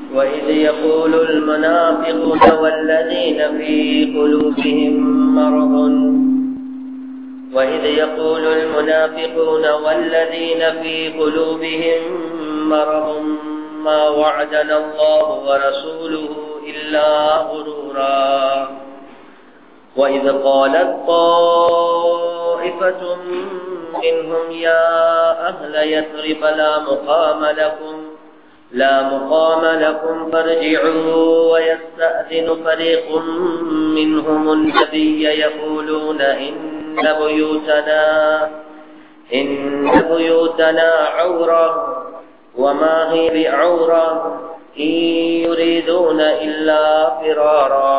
وإذ يقول المنافقون والذين في قلوبهم مرض وإذ يقول المنافقون والذين في قلوبهم مرض ما وعدنا الله ورسوله إلا غرورا وإذ قالت طائفة منهم يا أهل يثرب لا مقام لكم فارجعوا ويستأذن فريق منهم النبي يقولون إن بيوتنا عورة وما هي بعورة إن يريدون إلا فرارا.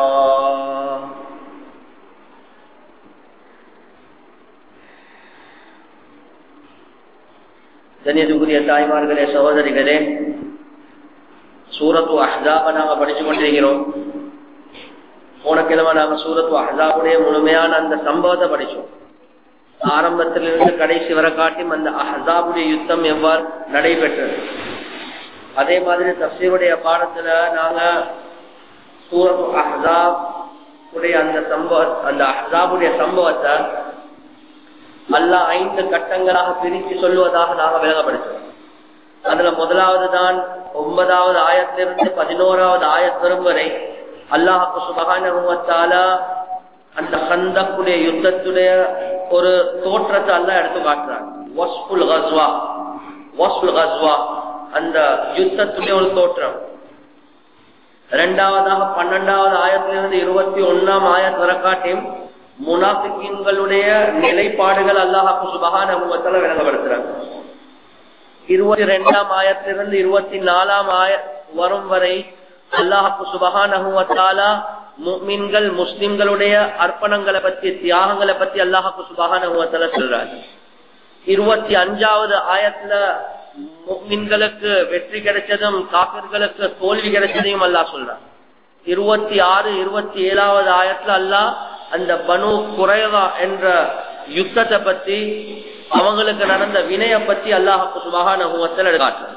கண்ணியத்துக்குரிய தாய்மார்களே, சகோதரிகளே, சூரத்து அஹ்ஸாப நாங்க படிச்சு கொண்டிருக்கிறோம். போன கிழமை நாங்க சூரத்து அஹ்ஸாபுடைய முழுமையான அந்த சம்பவத்தை படிச்சோம். ஆரம்பத்திலிருந்து கடைசி வரை காட்டியும் அந்த அஹ்ஸாபுடைய யுத்தம் எவ்வாறு நடைபெற்றது. அதே மாதிரி தஃசீருடைய பாடத்துல நாங்க சூரத்து அஹ்ஸாப் உடைய அந்த அஹ்ஸாபுடைய சம்பவத்தை அல்லாஹ் 5 கட்டங்களாக பிரித்து சொல்லுவதாக நாங்க விளங்கப்படுத்தோம். அதுல முதலாவது தான் 9வது ஆயத்திலிருந்து 11வது ஆயத் வரும் வரை அல்லாஹ் சுப்ஹானஹு வ தஆலா அந்த கந்தக்குடைய யுத்தத்துடைய ஒரு தோற்றத்தை அல்லாஹ் எடுத்து காட்டுறார். வஸ்ஃபுல் கஸ்வா அந்த யுத்தத்துடைய ஒரு தோற்றம். இரண்டாவதாக 12வது ஆயத்திலிருந்து 21ஆம் ஆயத் வரை காட்டியும் முனாஃபிகீன்களுடைய நிலைப்பாடுகள் அல்லாஹ் சுப்ஹானஹு வ தஆலா விளங்கப்படுத்துறாங்க. 22ஆம் ஆயத்திலிருந்து 24ஆம் ஆயத் வரும் வரை அல்லாஹ் சுப்ஹானஹு வ தஆலா முஃமின்கள் முஸ்லிம்களுடைய அர்ப்பணங்களை பற்றி தியாகங்களை பற்றி அல்லாஹ் சுப்ஹானஹு வ தஆலா சொல்றார். 25வது ஆயத்துல முஃமின்களுக்கு வெற்றி கிடைச்சதும் காஃபிர்களுக்கு தோல்வி கிடைச்சதையும் அல்லாஹ் சொல்றார். 26, 27வது ஆயத்துல அல்லாஹ் அந்த பனு குறைவா என்ற யுத்தத்தை பத்தி அவங்களுக்கு நடந்த வினைய பத்தி அல்லாஹ் சுப்ஹானஹு வ தஆலா காட்டுறார்.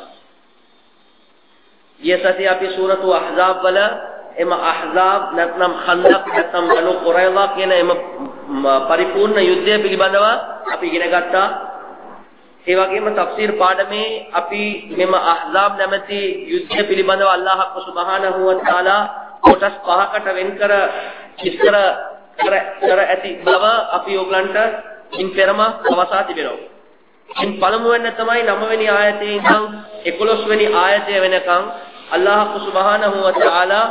ये सती आपकी सूरत अहज़ाब वाला एम अहज़ाब नतम खंदक नतम बनु कुरैज़ा के ने एम परिपूर्ण युद्धය පිළිබඳව අපි ඉගෙන ගත්තා. ඒ වගේම තෆ්සීර් පාඩමේ අපි මෙම අහ්සාබ් නැමැති යුද්ධය පිළිබඳව අල්ලාහ් සුබ්හානහු ව තාලා කොටස් 5කට වෙන් කර විස්තර කර ඇති බව අපි ඔයගලන්ට ඉන් පෙරම අවසා තිබෙනවා. ඉන් පළමුවෙන් තමයි 9 වෙනි ආයතේ ඉඳන් 11 වෙනි ආයතය වෙනකන් අල්ලාහ් සුබ්හානහු ව තාලා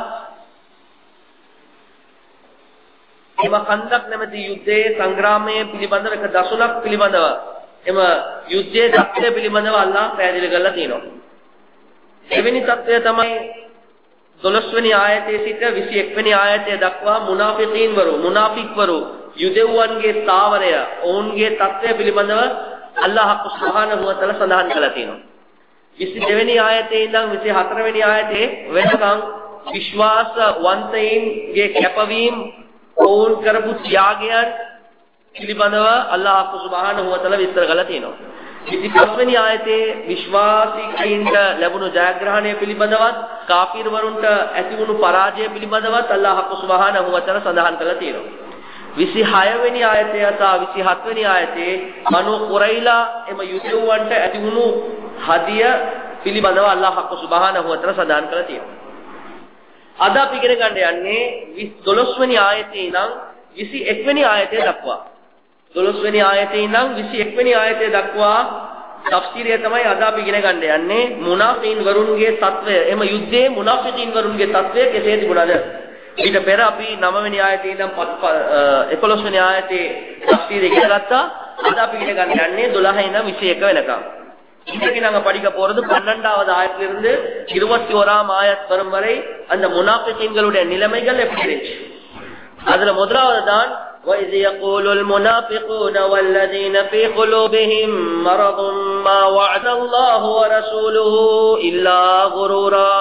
එම කන්දක් නැමැති යුද්ධයේ සංග්‍රාමයේ පිළිබඳව එක දසුණක් පිළිබඳව එම යුද්ධයේ தත්ත්වය පිළිබඳව අල්ලාහ් පැහැදිලි කරලා තියෙනවා. එවැනි தත්ත්වය තමයි 12 වෙනි ආයතයේ සිට 21 වෙනි ආයතය දක්වා මුනාෆික්වරු යුදෙව්වන්ගේ ස්ථාවරය ඔවුන්ගේ தත්ත්වය පිළිබඳව අල්ලාහ් සුබ්හානහු ව තஆලා සඳහන් කළා තියෙනවා. 22 වෙනි ආයතේ ඉඳන් 24 වෙනි ආයතේ වෙනකන් විශ්වාසවන්තයින්ගේ කැපවීම ඔවුන් කරපු ත්‍යාගයන් පිළිබඳව අල්ලාහ් සුබ්හානහු ව තආලා විස්තර කරලා තියෙනවා. 25 වෙනි ආයතේ විශ්වාසිකයින්ට ලැබුණු ජයග්‍රහණය පිළිබඳවත් කාෆිර් වරුන්ට ඇතිවුණු පරාජය පිළිබඳවත් අල්ලාහ් සුබ්හානහු ව තආලා සඳහන් කරලා තියෙනවා. 26 වෙනි ආයතය සහ 27 වෙනි ආයතේ බනු කුරයිලා එම යුදෙව්වන්ට ඇතිවුණු හදිය පිළිබඳව අල්ලාහ් සුබ්හානහු ව තආලා සඳහන් කරලා තියෙනවා. අද අපි ඉගෙන ගන්න යන්නේ 12 වෙනි ආයතේ ඉඳන් 21 වෙනි ආයතය දක්වා. 12 වෙනි ආයතේ ඉඳන් 21 වෙනි ආයතය දක්වා තෆ්සීරය තමයි අද අපි ඉගෙන ගන්න යන්නේ. මුනාෆිකින් වරුන්ගේ තත්වය, එම යුද්ධයේ මුනාෆිකින් වරුන්ගේ තත්වය කෙසේ තිබුණාද? ඊට පෙර අපි 9 වෙනි ආයතේ ඉඳන් 11 වෙනි ආයතේ තෆ්සීරය ඉගෙන ගත්තා. අද අපි ඉගෙන ගන්න යන්නේ 12 ඉඳන් 21 වෙනකම්. இன்னைக்கு நாங்க படிக்க போறது 12வது ஆயத்திலிருந்து 21ஆம் ஆயத் வரும் வரை அந்த முனாஃபிகீன்களுடைய நிலைமைகள் எப்படி இருந்துச்சு. அதுல முதலாவது தான் وَإِذْ يَقُولُ الْمُنَافِقُونَ وَالَّذِينَ فِي قُلُوبِهِم مَّرَضٌ مَّا وَعَدَ اللَّهُ وَرَسُولُهُ إِلَّا غُرُورًا.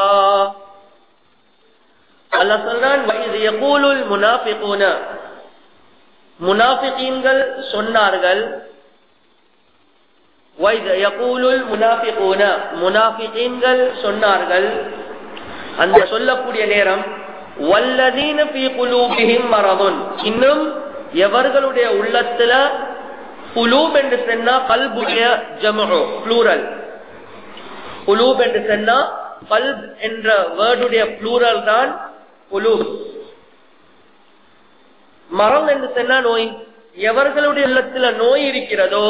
அல்லாஹ் சொல்றான் وَإِذْ يَقُولُ الْمُنَافِقُونَ, முனாஃபிகீன்கள் சொன்னார்கள். وَإِذْ يَقُولُ الْمُنَافِقُونَ, முனாஃபிகீன்கள் சொன்னார்கள். அந்த சொல்லக்கூடிய நேரம் வல்லதீன ஃபீ குலூபிஹிம் மரதுன், இன்னும் எவர்களுடைய உள்ளத்துல, குலூப் என்று சொன்னா கல்புடைய ஜம்உ ப்ளூரல், குலூப் என்று சொன்னா கல்ப் என்ற வேர்டுடைய ப்ளூரல் தான் குலூப். மரம் என்று சொன்னா நோய். எவர்களுடைய உள்ளத்துல நோய் இருக்கிறதோ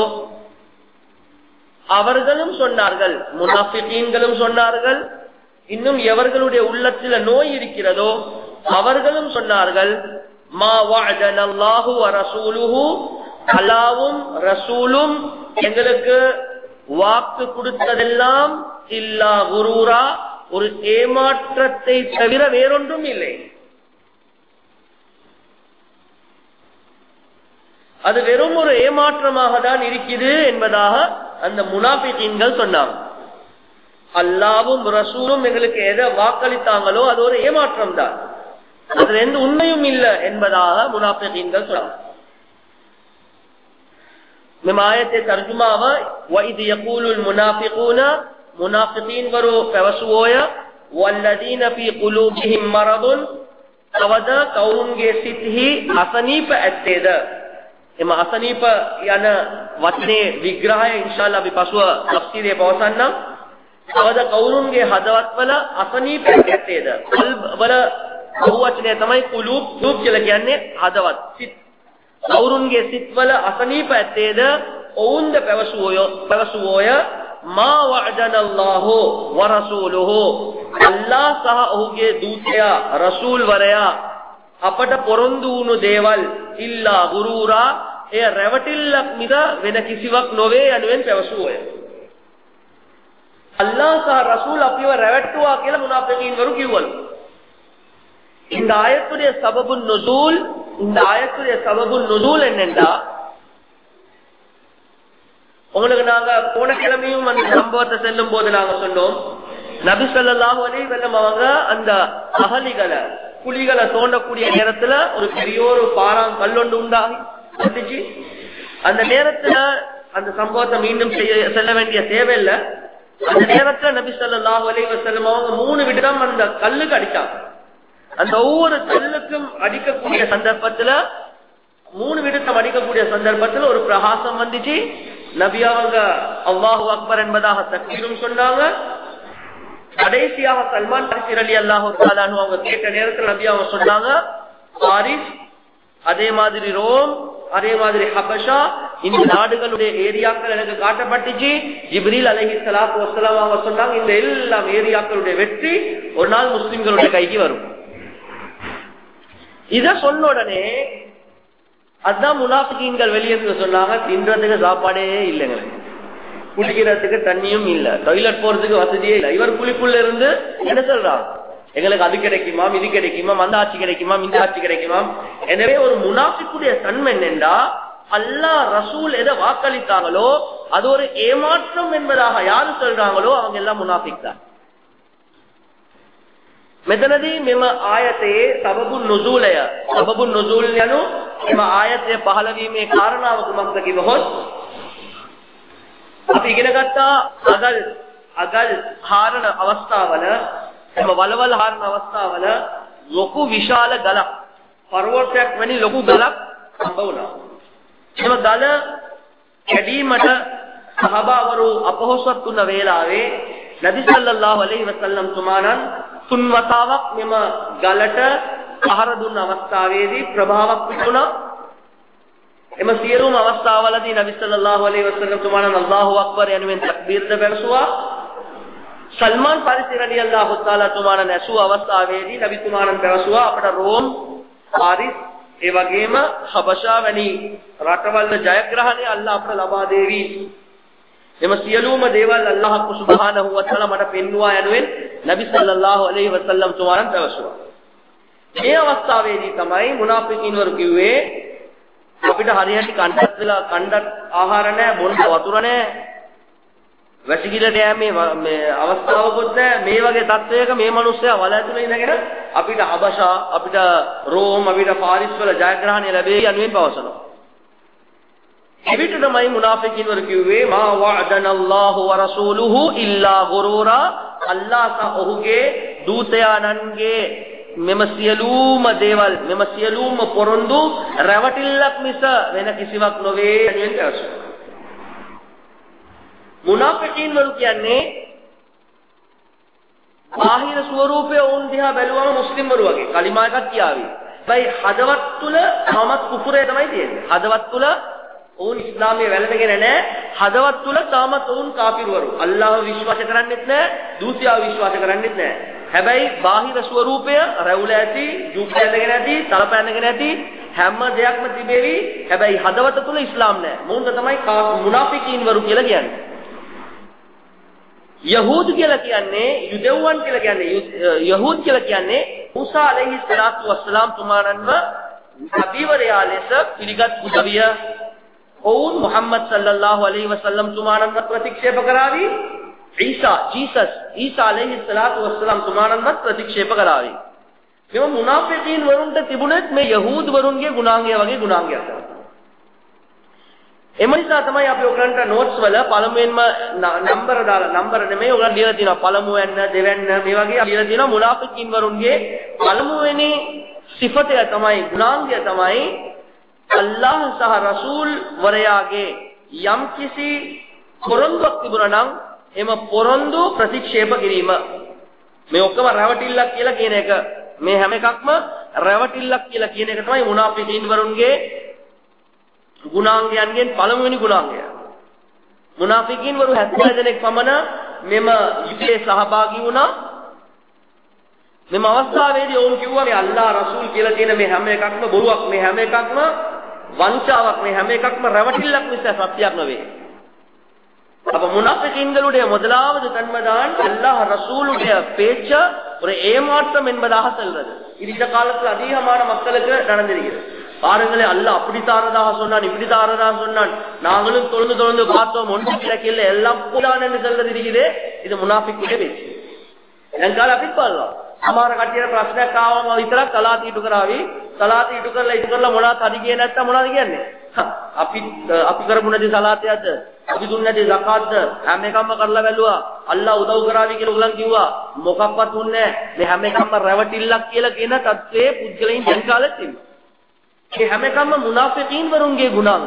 அவர்களும் சொன்னார்கள், முனாஃபிகீன்களும் சொன்னார்கள், இன்னும் எவர்களுடைய உள்ளத்துல நோய் இருக்கிறதோ அவர்களும் சொன்னார்கள், மா வஅதனல்லாஹு வ ரசூலுஹு, அல்லாஹ்வும் ரசூலும் எங்களுக்கு வாக்கு கொடுத்ததெல்லாம் இல்லா குரூரா, ஒரு ஏமாற்றத்தை தவிர வேறொன்றும் இல்லை. அது வெறும் ஒரு ஏமாற்றமாக தான் இருக்குது என்பதாக அந்த முனாஃபிகீன்கள் சொன்னாங்க. அல்லாஹ்வும் ரசூலும் எங்களுக்கு எதை வாக்களித்தாங்களோ அது ஒரு ஏமாற்றம் தான், அதுல எந்த உண்மையும் இல்லை என்பதாக முனாஃபிகீன்கள் சொன்னாங்க. ஆயத்தை தர்ஜுமாவ வஇத் யகூலுல் முனாஃபிகூன, முனாஃபிகீன் வரு පැවසුවෝය වල්ලදීන ෆී කුලූබිහිම් මරදුන්, තවද කවුරුන්ගේ සිත්හි අසනීප ඇත්තේද. එම අසනීප යන වචනේ විග්‍රහය ඉන්ෂාල්ලා අපි පසුව තෆ්සීරේ පවසන්නම්. තවද කවුරුන්ගේ හදවත්වල අසනීප ඇත්තේද. කල්බ් වල බහුවචනය තමයි කුලූබ්. කුලූබ් කියලා කියන්නේ හදවත්, සිත්. කවුරුන්ගේ සිත්වල අසනීප ඇත්තේද ඔවුන්ද පැවසුවෝය මා වඅදනල්ලාහු වරසූලුහු, අල්ලාහ් සහ ඔහුගේ දූතයා රසූල් වරයා අපට පොරොන්දු වුණු දේවල් ඉල්ලා ගුරූරා, එය රැවටිල්ලක් මිස වෙන කිසිවක් නොවේ යනුවෙන් පැවසුවෝය. අල්ලාහ් සහ රසූල් අපිව රැවට්ටුවා කියලා මුනාෆිකීන් වරු කිව්වලු. இந்த ஆயத்துடைய சபபுன் நுசூல், இந்த ஆயத்துடைய சபபுன் நுசூல் என்னென்றா, உங்களுக்கு நாங்க போன கிழமையும் அந்த சம்பவத்தை செல்லும் போது நாங்க சொன்னோம், நபி ஸல்லல்லாஹு அலைஹி வஸல்லம் அவங்க அந்த அகலிகளை, குழிகளை தோண்டக்கூடிய நேரத்துல ஒரு பெரிய ஒரு பாறாங்கல் ஒன்று உண்டாகி வந்துச்சு. அந்த நேரத்துல அந்த சம்பவத்தை மீண்டும் செல்ல வேண்டிய தேவையில்லை. அந்த நேரத்துல நபி ஸல்லல்லாஹு அலைஹி வஸல்லம் அவங்க 3 விடம் அந்த கல்லுக்கு அடிச்சாங்க. அந்த ஒவ்வொரு கல்லுக்கும் அடிக்கக்கூடிய சந்தர்ப்பத்துல, 3 விடத்தம் அடிக்கக்கூடிய சந்தர்ப்பத்துல ஒரு பிரகாசம் வந்துச்சு. நபி அவங்க அல்லாஹு அக்பர் என்பதாக தக்பீரும் சொன்னாங்க. கடைசியாக சல்மான் ஃபாரிஸி ரலியல்லாஹு தஆலா அன்ஹு அவங்க கேட்ட நேரத்தில் நபி அவங்க சொன்னாங்க, பாரிஸ், அதே மாதிரி ரோம், அதே மாதிரி ஹபஷா, இந்த நாடுகளுடைய ஏரியாக்கள் எனக்கு காட்டப்பட்டுச்சு. ஜிப்ரீல் அலைஹிஸ்ஸலாத்து வஸ்ஸலாம் அவங்க சொன்னாங்க, இந்த எல்லா ஏரியாக்களுடைய வெற்றி ஒரு நாள் முஸ்லிம்களுடைய கைக்கு வரும். இத சொன்ன உடனே அதான் முனாஃபிகீன்கள் வெளியே சொன்னாங்க, தின்றதுக்கு சாப்பாடே இல்லைங்க, குடிக்கிறதுக்கு தண்ணியும் இல்ல, டாய்லெட் போறதுக்கு வசதியே இல்லை. இவர் குளிப்புள்ள இருந்து என்ன சொல்றாங்க, எங்களுக்கு அது கிடைக்குமாம், இது கிடைக்குமாம், அந்த ஆட்சி கிடைக்குமாம், இந்த ஆட்சி கிடைக்குமாம். எனவே ஒரு முனாஃபிக்குடைய தன்மை என்னென்றா, அல்லாஹ் ரசூல் எதை வாக்களித்தாங்களோ அது ஒரு ஏமாற்றம் என்பதாக யாரு சொல்றாங்களோ அவங்க எல்லாம் முனாஃபிக் தான். මෙතනදී මෙම ආයතයේ සබබුන් නුසූලය, සබබුන් නුසූල් යනු මෙම ආයතයේ පහළ වීමේ කාරණාව කුමක්ද කිව්වොත්, අපි ඉගෙන ගත්තා අගල් හාරන අවස්ථාවල, එම වලවල් හාරන අවස්ථාවල ලොකු විශාල ගලක්, පර්වතයක් වැනි ලොකු ගලක් හම්බ වුණා. එම ගල කැඩීමට සහභාගවරු අපොහොසත් වුණ වේලාවේ නබි සල්ලල්ලාහු අලයිහි වසල්ලම් තුමාණන් 3 වතාවක් මෙම ගලට පහර දුන්න අවස්ථාවේදී ප්‍රභාවක් පිටුණා. එම සියලුම අවස්ථාවලදී නබි සල්ලල්ලාහු අලයිහි වසල්ලම් තුමාණන් අල්ලාහු අක්බර් යනුවෙන් තක්බීර් දෙවසුවා. සල්මාන් ෆාරිසි රලියල්ලාහු තාලා තුමාණන් ඇසු අවස්ථාවේදී නබි තුමාණන් පැවසුවා, අපට රෝම්, පාරිස්, ඒ වගේම හබෂා වැනි රටවල් ජයග්‍රහණය අල්ලාහ් අපට ලබා දෙවි. එම සියලුම දේවල් අල්ලාහ් සුබ්හානහු වතාලා මට පෙන්වුවා යනුවෙන් නබි සල්ලල්ලාහු අලයිහි වසල්ලම් තුමාණන් පැවසුවා. මේ අවස්ථාවේදී තමයි මුනාෆිකීන් වරු කිව්වේ, අපිට හරියට කණ්ඩත් ආහාර නැහැ, බොන්න වතුර නැහැ, වැසිකිළියට යෑමේ මේ අවස්ථාවකුත් නැහැ. මේ වගේ තත්වයක මේ මිනිස්සයා වල ඇතුලේ ඉඳගෙන අපිට හබෂා, අපිට රෝම්, අපිට පාරිස් වල ජයග්‍රහණය ලැබෙයි යනුවෙන් පවසනවා. එවිට තමයි මුනාෆිකීන් වරු කිව්වේ, මා වඅදනල්ලාහු වරසූලුහු ඉල්ලා ගුරූරා, අල්ලාහ් සහ ඔහුගේ දූතයාණන්ගේ මෙම සියලුම දේවල් මෙම සියලුම පොරොන්දු රැවටිල්ලක් මිස වෙන කිසිවක් නොවේ කියන දර්ශනය. මුනාෆිකීන් වරු කියන්නේ බාහිර ස්වරූපය වුන් දිහා බැලුවම මුස්ලිම් වරු වගේ කලිමා එකක් කියාවි. හැබැයි හදවත් තුල තාමත් කුෆරය තමයි තියෙන්නේ. හදවත් තුල වුන් ඉස්ලාමයේ වැළඳගෙන නැහැ. හදවත් තුල තාමත් වුන් කාෆිරවරු. අල්ලාහ් විශ්වාස කරන්නේත් නැහැ, දූතයා විශ්වාස කරන්නේත් නැහැ. හැබැයි බාහිර ස්වරූපය රැවුල ඇති, ජුබ්බ ඇඳගෙන ඇති, තලප ඇඳගෙන ඇති හැම දෙයක්ම තිබෙවි. හැබැයි හදවත තුල ඉස්ලාම් නැහැ. මොවුන්ට තමයි මුනාෆිකීන් වරු කියලා කියන්නේ. යහූද් කියලා කියන්නේ යුදෙව්වන් කියලා කියන්නේ යහූද් කියලා කියන්නේ මූසා අලයිහි සලාතු වස්සලාම් තුමාණන්ව නබිවරයා ලෙස පිළිගත් උදවිය. ඔවුන් මුහම්මද් සල්ලල්ලාහු අලයිහි වසල්ලම් තුමාණන්ව ප්‍රතික්ෂේප කරાવી. ඊසා අලයිහි සලාතු වස්සලාම් තුමාණන්ව ප්‍රතික්ෂේප කරાવી. මේ මුනාෆිකීන් වරුන්ට තිබුණෙත් මේ යහූද් වරුන්ගේ ගුණාංගය වගේ ගුණාංගයක් තමයි. එම නිසා තමයි අපි ඔයගලන්ට නෝට්ස් වල පළමුවෙන්ම නම්බර නෙමෙයි ඔයගලන් ලියලා තියෙනවා පළමුවෙන්න දෙවැන්න මේ වගේ ලියලා තියෙනවා මුනාෆිකින් වරුන්ගේ පළමුවෙනි සිෆතය තමයි ගුණාංගය තමයි අල්ලාහ් සහ රසූල් වරයාගේ යම් කිසි පොරොන්දුක් තිබුණා නම් එම පොරොන්දු ප්‍රතික්ෂේප කිරීම. මේ ඔක්කොම රැවටිල්ලක් කියලා කියන එක මේ හැම එකක්ම රැවටිල්ලක් කියලා කියන එක තමයි මුනාෆිකින් වරුන්ගේ ගුණාංගයන්ගෙන් පළමුවෙනි ගුණාංගය. මුනාෆිකීන් වරු 70 දෙනෙක් පමණ මෙම යුද්ධයේ සහභාගී වුණා. මෙම අවස්ථාවේදී ඔවුන් කිව්වා මේ අල්ලාහ් රසූල් කියලා තියෙන මේ හැම එකක්ම බොරුවක්, මේ හැම එකක්ම වංචාවක්, මේ හැම එකක්ම රැවටිල්ලක් මිස සත්‍යයක් නෙවෙයි. அப்ப முனாஃபிகீன்களுடைய முதலாவது தன்மைதான் அல்லாஹ் ரசூலுடைய பேச்ச ஒரு ஏமாற்றம் என்பதாக சொல்றது. இது இந்த காலத்துல அதிகமான மக்களுக்கு நடந்திருக்கிறது. பாருங்களே அல்லாஹ் அப்படி தாரதாக சொன்னான், இப்படி தாரதாக சொன்னான், நாங்களும் தொழுந்து பார்த்தோம், ஒன்று கிழக்கில் எல்லாம் போதான் என்று சொல்றது இருக்குது. இது முனாஃபிக்குடைய பேச்சு. එංගාල අපිත් බලනවා. සමහර කට්ටියට ප්‍රශ්නයක් ආවම විතරක් සලාත් ඊටු කරાવી. සලාත් ඊටු කරලා මොනවද හරි ගියේ නැත්තම් මොනවද කියන්නේ? අපි කරපු නැති සලාතයක්ද? අපි දුන්නේ නැති සකාත්ද? හැම එකක්ම කරලා බැලුවා. අල්ලාහ් උදව් කරાવી කියලා උගලන් කිව්වා. මොකක්වත් දුන්නේ නැහැ. මේ හැම එකක්ම රැවටිල්ලක් කියලා කියන තත්ත්වයේ පුද්ගලයන් දැන් කාලෙත් ඉන්නවා. මේ හැම එකක්ම මුනාෆිකීන් වරුන්ගේ ගුණාංග.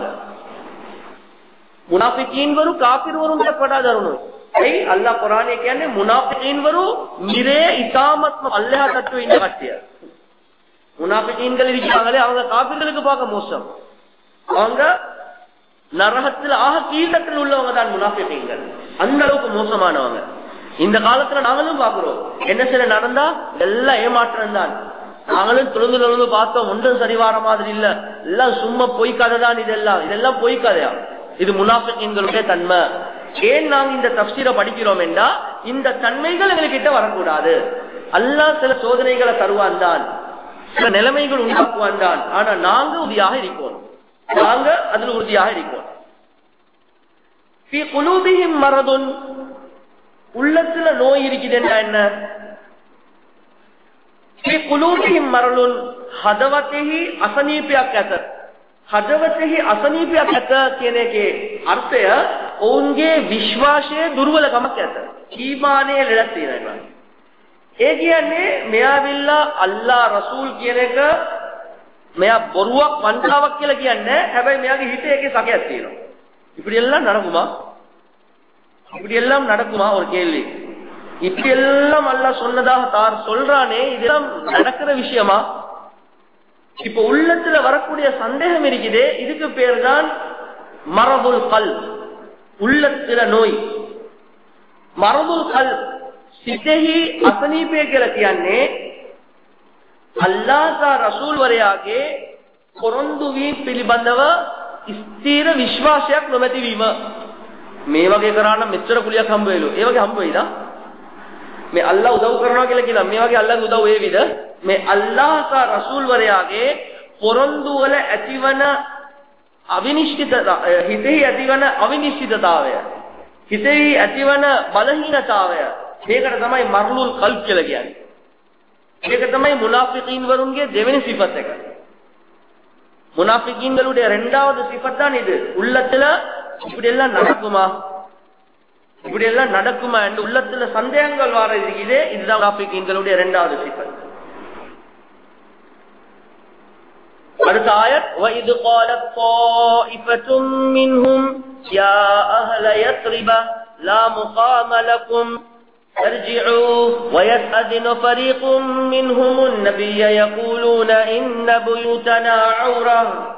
මුනාෆිකීන් වරු කාෆිර් වරුන්ට වඩා දරුණුයි. ඒ අල්ලාහ් කුරානයේ කියන්නේ මුනාෆිකීන් වරු නිරේ ඉතාමත්ම අල්ලාහ් තත්ත්වයේ ඉන්න කට්ටිය. முனாஃபிகீன்கள் இருக்காங்களே அவங்க காபிர்களுக்கு பார்க்க மோசம். அவங்க நரகத்தில் ஆக கீழத்தில் உள்ளவங்க தான் முனாஃபிகீன்கள். அந்த அளவுக்கு மோசமானவங்க. இந்த காலத்துல நாங்களும் பாக்குறோம். என்ன சில நடந்தா எல்லாம் ஏமாற்றம் தான். நாங்களும் தொழுந்து பார்த்தோம், ஒன்றும் சரிவார மாதிரி இல்ல, எல்லாம் சும்மா பொய் கதை தான். இதெல்லாம் பொய் கதையா? இது முனாஃபிகீன்களுடைய தன்மை. ஏன் நாங்க இந்த தஃப்சீரை படிக்கிறோம் என்றா இந்த தன்மைகள் எங்ககிட்ட வரக்கூடாது. அல்லாஹ் சில சோதனைகளை தருவான் தான், சில நிலைமைகள் உண்டாக்குவான் தான். ஆனா நாங்க உறுதியாக இருக்கோம். நாங்க அதுல உறுதியாக இருக்கோம். ஃபீ குலூபிஹிம் மரதுன், உள்ளத்துல நோய் இருக்குதுன்னா என்ன? ஃபீ குலூபிஹிம் மரதுன் ஹதவத்திஹி அசனீபிයක් ඇත. හදවතෙහි අසනීපයක් ඇත කියන එකේ අර්ථය ඔවුන්ගේ විශ්වාසයේ දුර්වලකමක් ඇත. ඊමානයේ ලෙඩක් තියෙනවා. ඒ කියන්නේ මෙයාවිල්ලා අල්ලාහ් රසූල් කියන එක මෙයා බොරුවක් වංචාවක් කියලා කියන්නේ. හැබැයි මෙයාගේ හිතේ ඒකේ සැකයක් තියෙනවා. இப்படி எல்லாம் நடக்குமா ஒரு கேள்வி. இப்படி எல்லாம் அல்லாஹ் சொன்னதாக தார் சொல்றானே, இதெல்லாம் நடக்கிற விஷயமா? இப்ப உள்ளத்துல வரக்கூடிய சந்தேகம் இருக்குதே, இதுக்கு பேர் தான் மரபுல் கல், உள்ளத்துல நோய். மரபுல் கல் සිතෙහි අසනීපය කියලා කියන්නේ අල්ලාහ් සහ රසූල් වරයාගේ පොරොන්දු වීම පිළිබඳව ස්ථීර විශ්වාසයක් නොමැති වීම. මේ වගේ කරා නම් මෙච්චර කුලියක් හම්බ වෙලු. ඒ වගේ හම්බ වෙයිද? මේ අල්ලාහ් උදව් කරනවා කියලා කියන මේ වගේ අල්ලාහ්ගේ උදව් වේවිද? මේ අල්ලාහ් සහ රසූල් වරයාගේ පොරොන්දු වල ඇතිවන අවිනිශ්චිතතාවය, හිතෙහි ඇතිවන අවිනිශ්චිතතාවය, හිතෙහි ඇතිවන බලහීනතාවය, මේකට තමයි මර්ලුල් කල්බ් කියලා කියන්නේ. මේක තමයි මුනාෆිකීන් වරුන්ගේ දෙවෙනි සිෆත් එක. முனாஃபிகீன்களுடைய இரண்டாவது சிஃபத் தான் இது. உள்ளத்துல இப்படி எல்லாம் நடக்குமா, இப்படி எல்லாம் நடக்குமா என்று உள்ளத்துல சந்தேகங்கள் வர இருக்குது. இதுதான் முனாஃபிகீன்களுடைய இரண்டாவது சிஃபத். அடுத்த ஆயத் وَإِذْ قَالَتْ طَائِفَةٌ مِّنْهُمْ يَا أَهْلَ يَثْرِبَ لَا مُقَامَ لَكُمْ ارْجِعُوا وَيَسْتَأْذِنُ فَرِيقٌ مِّنْهُمُ النَّبِيَّ يَقُولُونَ إِنَّ بُيُوتَنَا عَوْرَةٌ.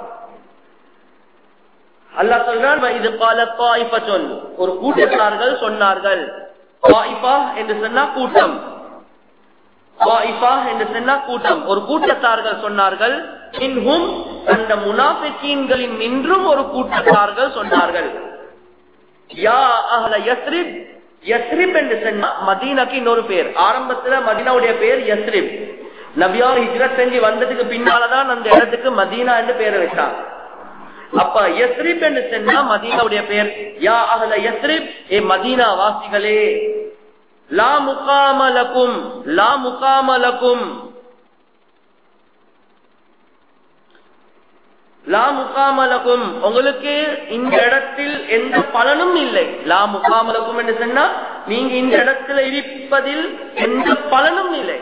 அல்லாஹ் சொல்றான் وَإِذْ قَالَتْ طَائِفَةٌ ஒரு கூட்டத்தார்கள் சொன்னார்கள். طائفة என்று சொன்னா கூட்டம், طائفة என்று சொன்னா கூட்டம். ஒரு கூட்டத்தார்கள் சொன்னார்கள். மின்ஹும் அந்த முனாஃபிகீன்களின் நின்றும் ஒரு கூட்டத்தார்கள் சொன்னார்கள். யா அஹ்ல யஸ்ரிப், யஸ்ரிப் என்று சொன்னா மதீனாக்கு இன்னொரு பேர். ஆரம்பத்துல மதீனாவுடைய பேர் யஸ்ரிப். நபியார் ஹிஜ்ரத் செஞ்சு வந்ததுக்கு பின்னாலதான் அந்த இடத்துக்கு மதீனா என்று பேரை வச்சாங்க. அப்ப யஸ்ரிப் என்று சொன்னா மதீனாவுடைய பேர். யா அஹ்ல யஸ்ரிப், ஏ மதீனா வாசிகளே, லா முகாம லகும், லா முகாம லகும், லா முகாம லகும், உங்களுக்கு இந்த இடத்தில் எந்த பலனும் இல்லை. லா முகாம லகும் என்று சொன்னா நீங்க இந்த இடத்துல இருப்பதில் எந்த பலனும் இல்லை.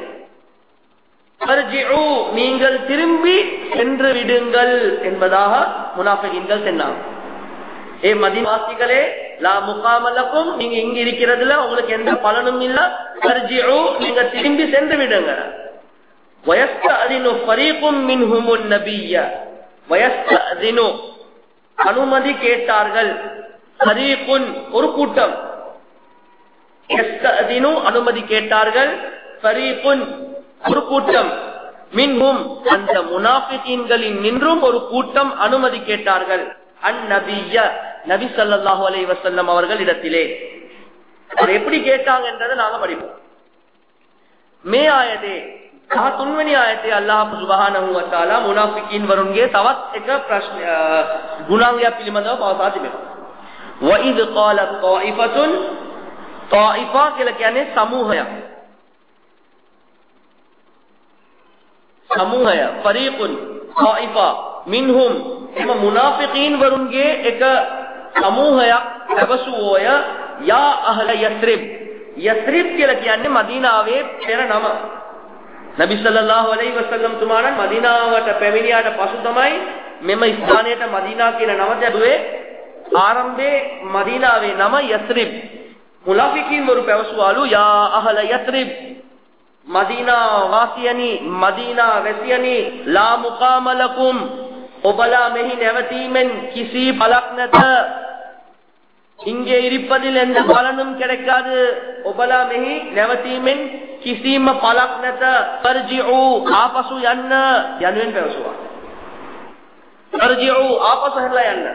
நீங்கள் திரும்பி சென்று விடுங்கள் என்பதாக முனாஃபிகீன்கள் சொன்னாங்க. ஏ மதீனாவாசிகளே, லா முகாம லகும், நீங்க இங்க இருக்கிறதுல உங்களுக்கு எந்த பலனும் இல்ல. நீங்க திரும்பி சென்று விடுங்க. வயஸ்தஅதினு ஃபரீகும் மின்ஹுமுன் நபிய்ய, வயஸ்தஅதினு அனுமதி கேட்டார்கள். ஃபரீகுன் ஒரு கூட்டம், யஸ்தஅதினு அனுமதி கேட்டார்கள். ஃபரீகுன் ஒரு கூட்டம், மின்ஹும் அந்த முனாஃபிகீன்களின் நின்றும் ஒரு கூட்டம் அனுமதி கேட்டார்கள். அந்நபிய்ய நபி ஸல்லல்லாஹு அலைஹி வஸல்லம் அவர்கள் இடத்திலே. அது எப்படி கேட்டாங்க என்றதை நாங்க படிப்போம். மே ஆயதே තුන්වෙනි ආයතේ අල්ලාහ් සුබ්හානහු වතාලා මුනාෆිකීන් වරුන්ගේ තවත් එක ප්‍රශ්න ගුණාංගයක් පිළිබඳව පවසා තිබෙනවා. وَإِذْ قَالَتْ طَائِفَةٌ, طائفة කියලා කියන්නේ සමූහයක්. සමූහය, ෆරීකුන්, طائفة, මින්හුම්, එම මුනාෆිකීන් වරුන්ගේ එක සමූහයක් පැවසුවෝය. යා අහ්ල යස්රිබ්, යස්රිබ් කියලා කියන්නේ මදීනාවේ පෙර නම. නබි සල්ලල්ලාහු අලයිහි වසල්ලම් තුමාණන් මදීනාවට පැමිණියාට පසු තමයි මෙම ස්ථානයට මදීනා කියන නම ලැබුවේ. ආරම්භයේ මදීනාවේ නම යස්රිබ්. මුනාෆිකීන් වරු පැවසුවාලු යා අහල යස්රිබ්, මදීනා වාසියනි, මදීනා වැසියනි, ලා මුකාම ලකුම්, ඔබලා මෙහි නැවතීමෙන් කිසි බලක් නැත. இங்கே இருப்பதில் எந்த பலனும் கிடைக்காது. ඔබලා මෙහි නැවතීමෙන් කිසිම පළක් නැත. පර්ජිඋ, ආපසු යන්න යනුවෙන් පැවසුවා. පර්ජිඋ, ආපසු හැරලා යන්න.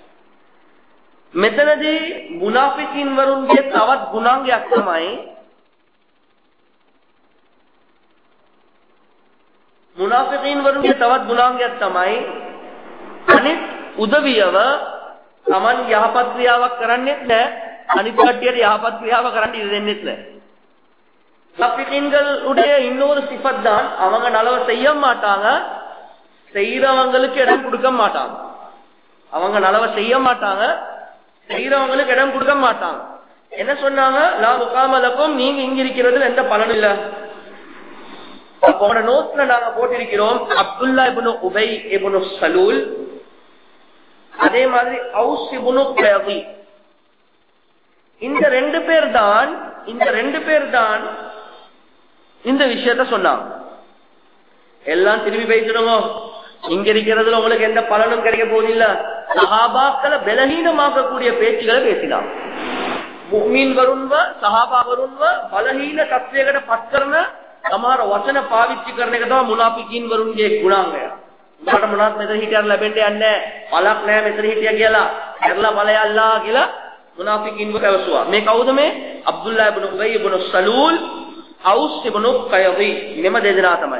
මෙතනදී මුනාෆිකින් වරුන්ගේ තවත් ගුණාංගයක් තමයි අනිත් උදවියව තමන් යහපත් ක්‍රියාවක් කරන්නේ නැහැ, අනිත් කට්ටියට යහපත් ක්‍රියාව කරන්න ඉඩ දෙන්නේ නැහැ. முனாஃபிகீன்கள் உடைய இன்னொரு சிஃபத் தான், அவங்க நலவ செய்ய மாட்டாங்க, செய்யறவங்களுக்கு இடம் கொடுக்க மாட்டாங்க. அவங்க நலவ செய்ய மாட்டாங்க, செய்யறவங்களுக்கு இடம் கொடுக்க மாட்டாங்க. என்ன சொன்னாங்க? லா முகாம லக்கும், நீங்க இங்க இருக்கிறதுல எந்த பலனும் இல்ல. போன நோட்ஸ்ல நாங்க போட்டிருக்கிறோம் அப்துல்லா இப்னு உபை இப்னு சலூல், அதே மாதிரி அவுஸ் இப்னு கயதி. இந்த ரெண்டு பேர் தான் இந்த விஷயத்த சொன்னாங்க. எல்லாம் திரும்பி பேசிடுங்க, இங்க இருக்கிறதுல உங்களுக்கு எந்த பலனும் கிடைக்க போதில்ல. சஹாபாக்களை பலஹீனமாக்கக்கூடிய பேச்சுகளை பேசினாங்க. முஃமின் වරුන්ව, සහාබා වරුන්ව බලහීන තත්වයකට පත් කරන සමහර වචන පාවිච්චි කරන එක තමයි මුනාෆිකීන් වරුන්ගේ ගුණාංගය. උඹට මොනවත් මෙතන හිටියන් ලැබෙන්නේ නැහැ, පළක් නැහැ මෙතන හිටියා කියලා, කරලා බලය අල්ලා කියලා මුනාෆිකීන් වරුවා. මේ කවුද මේ? අබ්දුල්ලා ඉබ්නු උබයි ඉබ්නු සලූල්, අවුස් ඉබ්නු කයදි, මෙම දෙදෙනා තමයි.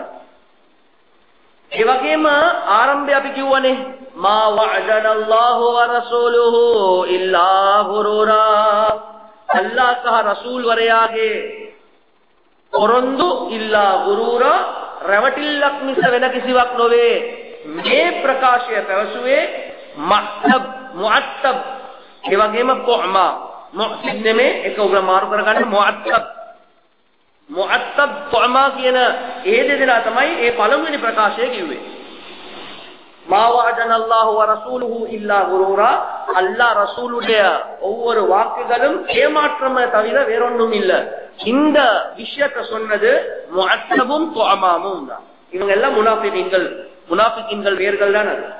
ඒ වගේම ආරම්භය අපි කිව්වනේ මා වඅදනල්ලාහු වරසූලුහු ඉල්ලා ගුරුරා, අල්ලාහ් සහ රසූල් වරයාගේ පොරොන්දු ඉල්ලා ගුරුරා, රැවටිල්ලක් මිස වෙන කිසිවක් නොවේ. මේ ප්‍රකාශය පැවසුවේ මහ්තබ්, මුඅත්තබ්, ඒ වගේම කොහමා. මුඅත්තබ් නෙමෙයි ඒක උගල මාරු කරගන්න මුඅත්තබ් තුඅමා කියන ඒ දෙදෙනා තමයි ඒ පළමුවෙනි ප්‍රකාශය කිව්වේ. මා වஅදනල්ලාහු වරසූලුහු ඉල්ලා ගුරූරා அல்லாஹ் ரசூலுடைய ஒவ்வொரு வாக்குகளும் ஏமாற்றமே தவிர வேறொன்றும் இல்ல. இந்த விஷயத்தை சொன்னது முஅத்தபும் துஅமாமும் தான். இவங்க எல்லாம் முனாஃபிகீன்கள் வேர்கள் தான் அது.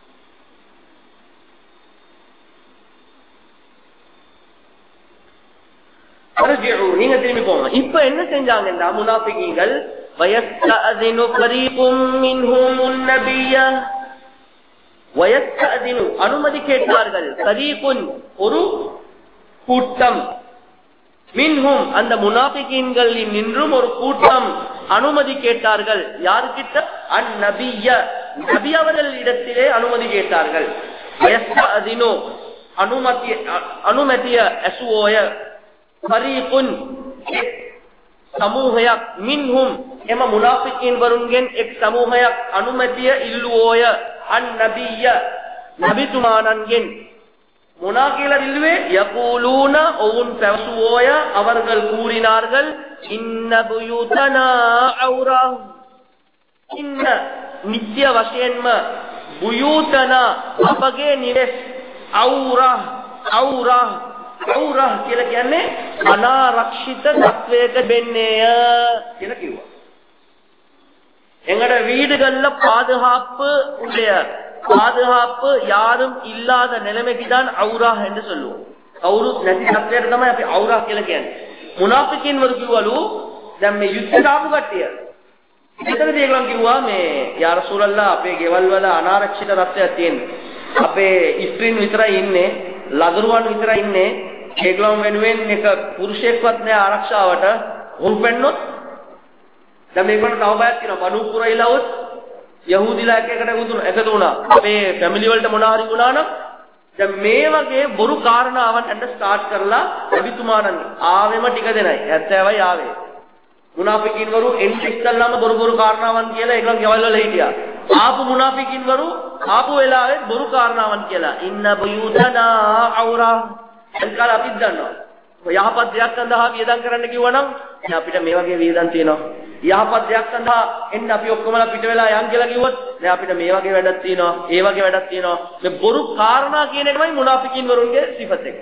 நீங்க திரும்பி போங்க. இப்ப என்ன செஞ்சாங்கன்னா முனாஃபிகீன்கள் வயஸ்தஅதினு ஃபரீகும் மின்ஹுமுன் நபிய்ய வயஸ்தஅதினு அனுமதி கேட்டார்கள். ஃபரீகுன் ஒரு கூட்டம், மின்ஹும் அந்த முனாஃபிகீன்களில் நின்றும் ஒரு கூட்டம் அனுமதி கேட்டார்கள். யாருக்கிட்ட? அந்நபிய்ய நபி அவர்களிடத்திலே அனுமதி கேட்டார்கள். வயஸ்தஅதினு அனுமதிய அசுவோய फरीकुन समूहයක් මින්හුම් එම මුනාෆිකීන් වරුන්ගෙන් එක් සමූහයක් අනුමැතිය ඉල්ලුවෝය අන්-නබිය්‍ය නබිතුමාණන්ගෙන් මොනා කියලා ඉල්ලුවේ යකූලූන ඔවුන් පැවසුවෝය அவர்கள் கூறினார்கள் ඉන්න බුයුතනා අවරා ඉන්න නිත්‍ය වශයෙන්ම බුයුතනා අපගේ නිවෙස් අවරා අවරා කියලා කියන්නේ අනාරක්ෂිත තත්වයක වෙන්නේය කියලා කිව්වා. எங்கட வீடுகள்ல பாதுகாப்பு யாரும் இல்லாத நிலைமைக்கு தான் அவுரா என்று சொல்லுவோம். අවුරු නැති තත්වයට තමයි අපි අවුරා කියලා කියන්නේ. මුනාෆිකින් වරු කිව්වලු දැන් මේ යුද්ධයට ආපු කට්ටිය. මෙතනදී ඒගොල්ලන් කිව්වා මේ යා රසූලල්ලා අපේ ගෙවල් වල අනාරක්ෂිත තත්ත්වයක් තියෙනවා. අපේ ස්ත්‍රීන් විතරයි ඉන්නේ, ලදරුවන් විතරයි ඉන්නේ. ඒගොල්ලන් වෙනුවෙන් එක පුරුෂයෙක්වත් නෑ ආරක්ෂාවට. උන් පෙන්නොත් දැන් මේකට තව බයක් තියෙනවා. බනු කුරයිලවුත් යහූදිලා එකතු වුණා. අපේ ෆැමිලි වලට මොනවා හරි වුණා නම් දැන් මේ වගේ බොරු කාරණාවන් අන්න ස්ටාර්ට් කරලා අභිතුමාණන් ආවෙම ටික දෙනයි 70යි ආවේ. මුනාෆිකින් වරු එන්ටික්කල්ලාම බොරු කාරණාවන් කියලා ඒගොල්ලන් ගෙවල් වල හිටියා. ආපු මුනාෆිකින් වරු ආපු වෙලාවේ බොරු කාරණාවන් කියලා ඉන්න බුයුතනා අවරා එන්කල් අපිත් දන්නවා. යහපත් දෙයක් සඳහා වියදම් කරන්න කිව්වනම් අපිට මේ වගේ වියදම් තියෙනවා. යහපත් දෙයක් සඳහා එන්න අපි ඔක්කොමලා පිට වෙලා යන් කියලා කිව්වොත් දැන් අපිට මේ වගේ වැඩක් තියෙනවා, ඒ වගේ වැඩක් තියෙනවා. මේ බොරු කාරණා කියන එකමයි මුනාෆිකින් වරුන්ගේ සිෆත් එක.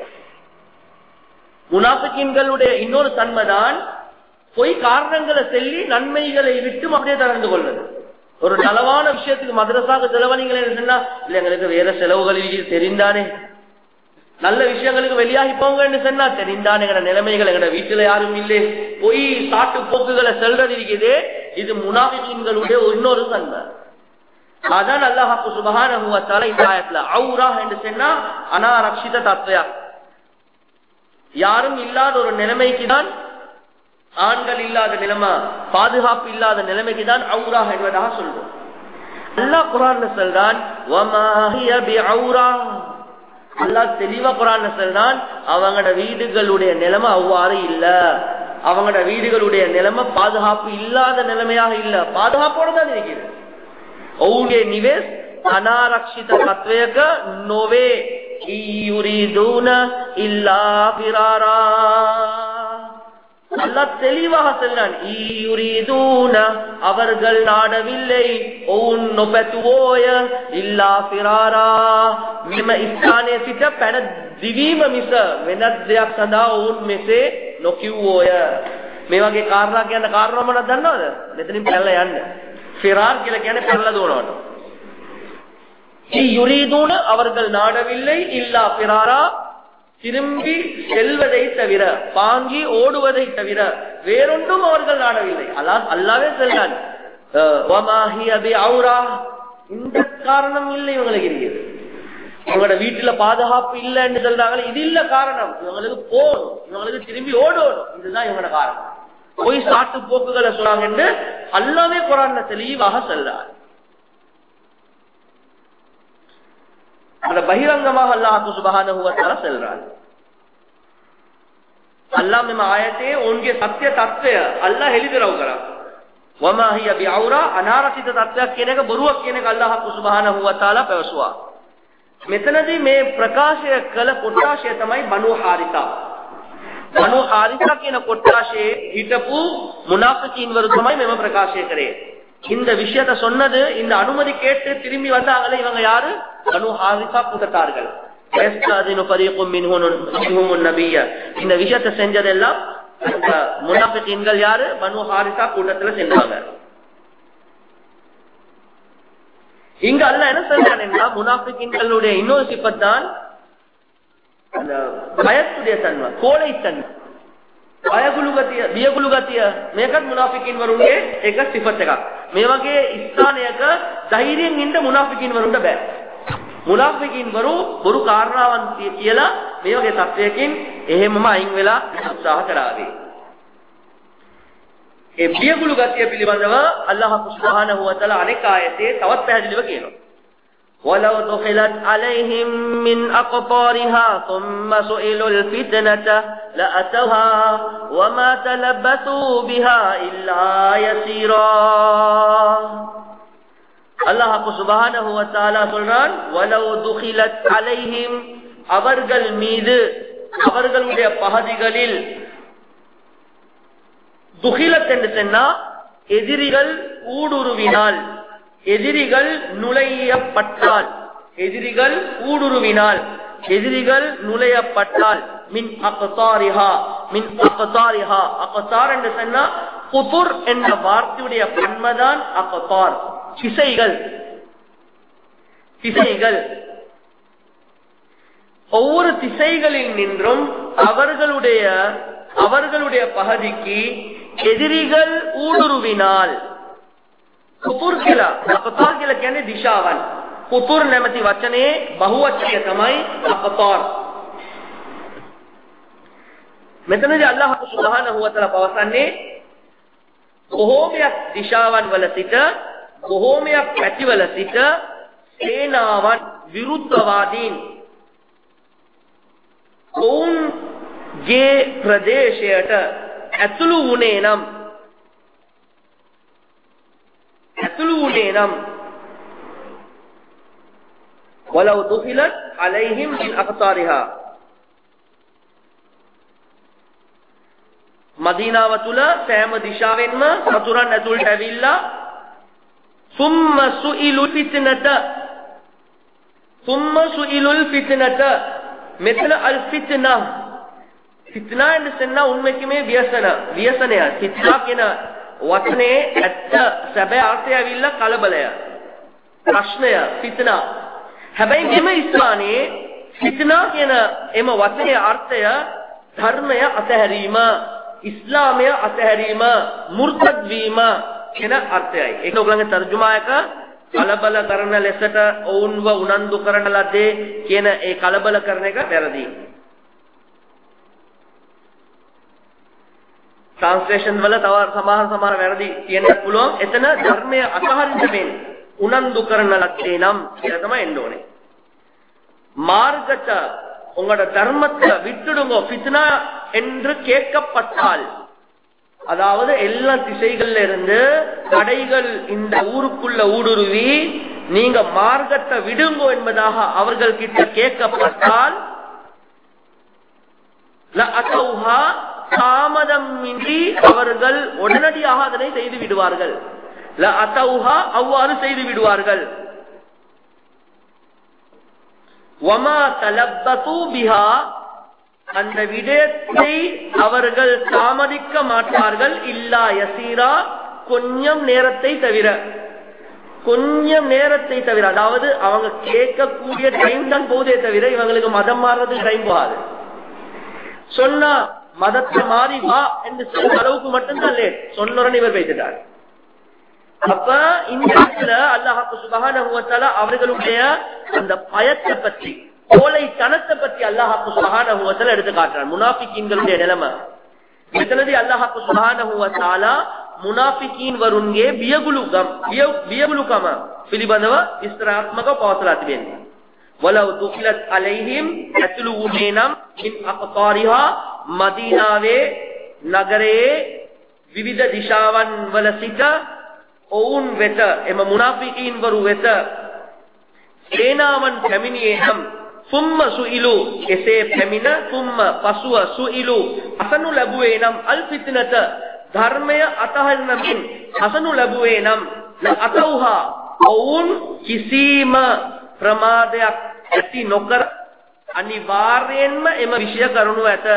முனாஃபிகீன்களுடைய இன்னொரு தன்மைதான் பொய் காரணங்களை சொல்லி நன்மைகளை விட்டு அப்படியே தளர்ந்து கொள்வது. ஒரு நலவான விஷயத்துக்கு மதரசாக்கு செலவழிங்களேன்னு சொன்னா இல்ல எங்களுக்கு வேற செலவுகள் தெரிந்தானே, நல்ல விஷயங்களுக்கு வெளியாகி போங்கன்னு சொன்னா தெரிந்தானே எங்கட நிலைமைகள், எங்கட வீட்டுல யாரும் இல்லை, பொய் சாட்டு போக்குகளை செல்றது இருக்குது. இது முனாஃபிகீன்களுடைய இன்னொரு தன்மை. அதான் அல்லாஹ் சுப்ஹானஹு வ தஆலா இந்த ஆயத்துல அவுரா என்று சொன்னா அனாரக்ஷித தத்வயா, யாரும் இல்லாத ஒரு நிலைமைக்கு தான், ஆண்கள் இல்லாத நிலைமை, பாதுகாப்பு இல்லாத நிலைமைக்கு தான் அவுரா என்பதாக சொல்றோம். அல்லாஹ் குர்ஆன்ல சொல்றான் வமா ஹிய பிஅவுரா, அல்லாஹ் தெளிவா குர்ஆன்ல சொல்றான் அவங்களோட வீடுகளுடைய நிலைமை அவ்வாறு இல்ல, அவங்களோட வீடுகளுடைய நிலைமை பாதுகாப்பு இல்லாத நிலைமையாக இல்ல, பாதுகாப்போட தான் இருக்குது. ඔවුන්ගේ නිවෙස් අනාරක්ෂිත තත්වයක නොවේ. யுரிதுன இல்லா ஃபிராரா, அல்லாஹ் தெளிவாக சொல்றான் யுரிதுன அவர்கள் நாடவில்லை, ඔවුන් නොපැතුවෝය இல்லா ஃபிராரா මෙම ස්ථානයේ සිට පැන දිවීම මිස වෙනත් දෙයක් සඳහා ඔවුන් මෙසේ නොකිව්වෝය. මේ වගේ කාරණා කියන කාරණා මොනවද දන්නවද? මෙතනින් පැනලා යන්න. ஃபிரார் කියලා කියන්නේ පැනලා දුවනවට. யுரிதுன அவர்கள் நாடவில்லை இல்லா ஃபிராரா திரும்பி செல்வதை தவிர, பாங்கி ஓடுவதை தவிர வேறொன்றும் அவர்கள் நாடவில்லை. அல்லாஹ்வே சொல்றான் வமா ஹிய பிஅவுரா, இந்த காரணம் இல்லை இவங்களுக்கு இருக்குது. இவங்களோட வீட்டுல பாதுகாப்பு இல்லைன்னு சொல்றாங்க, இது இல்ல காரணம். இவங்களுக்கு போகணும், இவங்களுக்கு திரும்பி ஓடணும், இதுதான் இவங்களோட காரணம். போய் சாட்டு போக்குகளை சொல்றாங்க என்று அல்லாஹ்வே குர்ஆன்ல தெளிவாக சொல்றார். அந்த பகிரங்கமாக அல்லாஹ் சுப்ஹானஹு வ தஆலா சொல்றார். அல்லாஹ் මේ ආයතේ උන්ගේ සත්‍ය తත්වය අල්ලාහ් හෙළිදරව් කරා. වමා හිය බිඅවරා, අනාරක්ෂිත තත්වයක් කියන එක බොරුවක් කියන එක අල්ලාහ් සුබ්හානහු වතාලා පැවසුවා. මෙතනදී මේ ප්‍රකාශය කළ කොටාශය තමයි බනු හාරිසා. බනු ஹாரிஸா කියන කොටාශයේ හිටපු முனாஃபிகீன் வரு තමයි මෙම பிரகாශය කරේ. இந்த விஷயத்தை சொன்னது இந்த அனுமதி கேட்டு திரும்பி வந்தாங்களே இவங்க யாரு? பனு ஹாரிஸா கூட்டத்தார்கள். வயஸ்தாதினு ஃபரீகும் மின்ஹும் நபிய. இந்த விஷயத்தை செஞ்சதெல்லாம் அந்த முனாஃபிகீன்கள் யாரு? பனு ஹாரிஸா கூட்டத்துல சென்றாங்க. இங்க அல்லாஹ் என்ன சொல்றானேன்னா முனாஃபிகீன்களுடைய இன்னொரு சிஃபத் தான் அந்த பயத்துடைய தன்மை, கோழைத்தன்மை, பயகுළු ගතිය, බියගුළු ගතිය. මේකත් මුනාෆිකින් වරුන්ගේ එක සිෆත් එකක්. මේ වගේ ස්ථානයක ධෛර්යයෙන් ඉන්න මුනාෆිකින් වරුන්ට බෑ. මුනාෆිකින් වරු බොරු කාරණාවන් කියලා මේ වගේ තත්වයකින් එහෙමම අයින් වෙලා උත්සාහ කරાવી. ඒ බියගුළු ගතිය පිළිබඳව අල්ලාහ් සුබ්හානහු වතාලා අනෙක් ආයතේ තවත් පැහැදිලිව කියනවා. ولو دخلت عليهم من أقطارها ثم سئلوا الفتنة لأتوها وما تلبثوا بها إلا يسيرا. الله سبحانه وتعالى சொல்றான் ولو دخلت عليهم அவர்கள் மீது அவர்களுடைய பகுதிகளில் துகிலத் என்று சொன்னா எதிரிகள் ஊடுருவினால், எதிரிகள் நுழையப்பட்டால், எதிரிகள் ஊடுருவினால், எதிரிகள் நுழையப்பட்டால் மின் அக்தாரிஹா, மின் அக்தாரிஹா. அக்தார் என்று சொன்னா குதுர் என்ற வார்த்தையுடைய பன்மைதான் அக்தார், திசைகள். திசைகள் ஒவ்வொரு திசைகளில் நின்றும் அவர்களுடைய பகுதிக்கு எதிரிகள் ஊடுருவினால், කුතුර් කියලා අකතාර් කියලා කියන්නේ දිශාවන්. කුතුර් නැමැති වචනේ බහුවචනය තමයි අකතාර්. මෙතනදී අල්ලාහ් සුබ්හානහු වතාලා පවසන්නේ බොහෝමයක් දිශාවන් වල සිට, බොහෝමයක් පැතිවල සිට සේනාවන් විරුද්ධවාදීන් ඔවුන්ගේ ප්‍රදේශයට ඇතුළු වුණේ නම් ولو دخلت عليهم من أقطارها. මදීනාව තුල සෑම දිශාවෙන්ම සතුරන් ඇතුළට ඇවිල්ලා ثم سئلوا الفتنة. මෙතන අල් ෆිත්නා, ෆිත්නා එන්නේ උන්මෙකීමේ ව්‍යසනය. ෆිත්නා කියන වචනේ ඇත්ත සැබෑ අර්ථය ඇවිල්ලා කලබලය, ප්‍රශ්නය, ෆිත්නා. හැබැයි මෙම ස්ථානයේ ෆිත්නා කියන එම වචනේ අර්ථය ධර්මය අතහැරීම, ඉස්ලාමය අතහැරීම, මුර්තද් වීම කියන අර්ථයයි. ඒක ඔයගලගේ තර්ජුමායක කලබල කරන ලෙසට ඔවුන්ව උනන්දු කරන ලද්දේ කියන ඒ කලබල කරන එක වැරදි. ट्रांसलेशन වල තව සමහර වැරදි කියන්නත් පුළුවන්. එතන ධර්මය අතහරින්න වෙන්නේ උනන්දු කරන ලක්ෂේ නම් කියලා තමයි එන්න ඕනේ. மார்க்கத்தை உங்களோட தர்மத்தை விட்டுடுங்க ஃபித்னா என்று கேட்கப்பட்டால், அதாவது எல்லா திசைகள்ல இருந்து படைகள் இந்த ஊருக்குள்ள ஊடுருவி நீங்க மார்க்கத்தை விடுங்கோ என்பதாக அவர்கள் கிட்ட கேட்கப்பட்டால் தாமதமின்றி அவர்கள் உடனடியாக அதனை செய்து விடுவார்கள். அவ்வாறு செய்து விடுவார்கள். அந்த விடயத்தை அவர்கள் தாமதிக்க மாட்டார்கள். இல்லா யசீரா, கொஞ்சம் நேரத்தை தவிர. கொஞ்சம் நேரத்தை தவிர, அதாவது அவங்க கேட்கக்கூடிய டைம் தான் போதே தவிர இவங்களுக்கு மதம் மாறுறதுக்கு டைம் போகாது. சொன்னா மதத்தை மாறி வா என்று சொல்ற அளவுக்கு மட்டும்தான் லேட். சொன்னோரன் இவர் பேசிட்டார். அப்ப இந்த இடத்துல அல்லாஹ் சுப்ஹானஹு வ தஆலா அவர்களுடைய அந்த பயத்தை பற்றி, கோழைத்தனத்தை பற்றி அல்லாஹ் சுப்ஹானஹு வ தஆலா எடுத்து காட்டுறார். முனாஃபிகீன்களுடைய நிலைமை මෙතනදී අල්ලාහ් සුබ්හානහු වතාලා මුනාෆිකීන් වරුන්ගේ බියගුළුකම පිළිබඳව විස්තරාත්මකව පවසලා තිබෙනවා. වලව් දුඛිලත් අලයිහිම් අතුලු වුනේනම් මින් අක්තාරිහා, මදීනාවේ නගරයේ විවිධ දිශාවන් වල සිට ඔවුන් වෙත, එම මුනාෆිකීන් වරු වෙත සේනාවන් පැමිණියේ නම් ثُمَّ سُئِلُوا එසේ පැමිණ ثُمَّ පසුව සුයිලු අසනු ලැබුවේ නම් අල් ෆිත්නත ධර්මය අතහරින මින් අසනු ලැබුවේ නම් අතවහා ඔවුන් කිසිම ප්‍රමාදයක් ඇති නොකර අනිවාර්යෙන්ම එම විෂය කරුණු ඇත.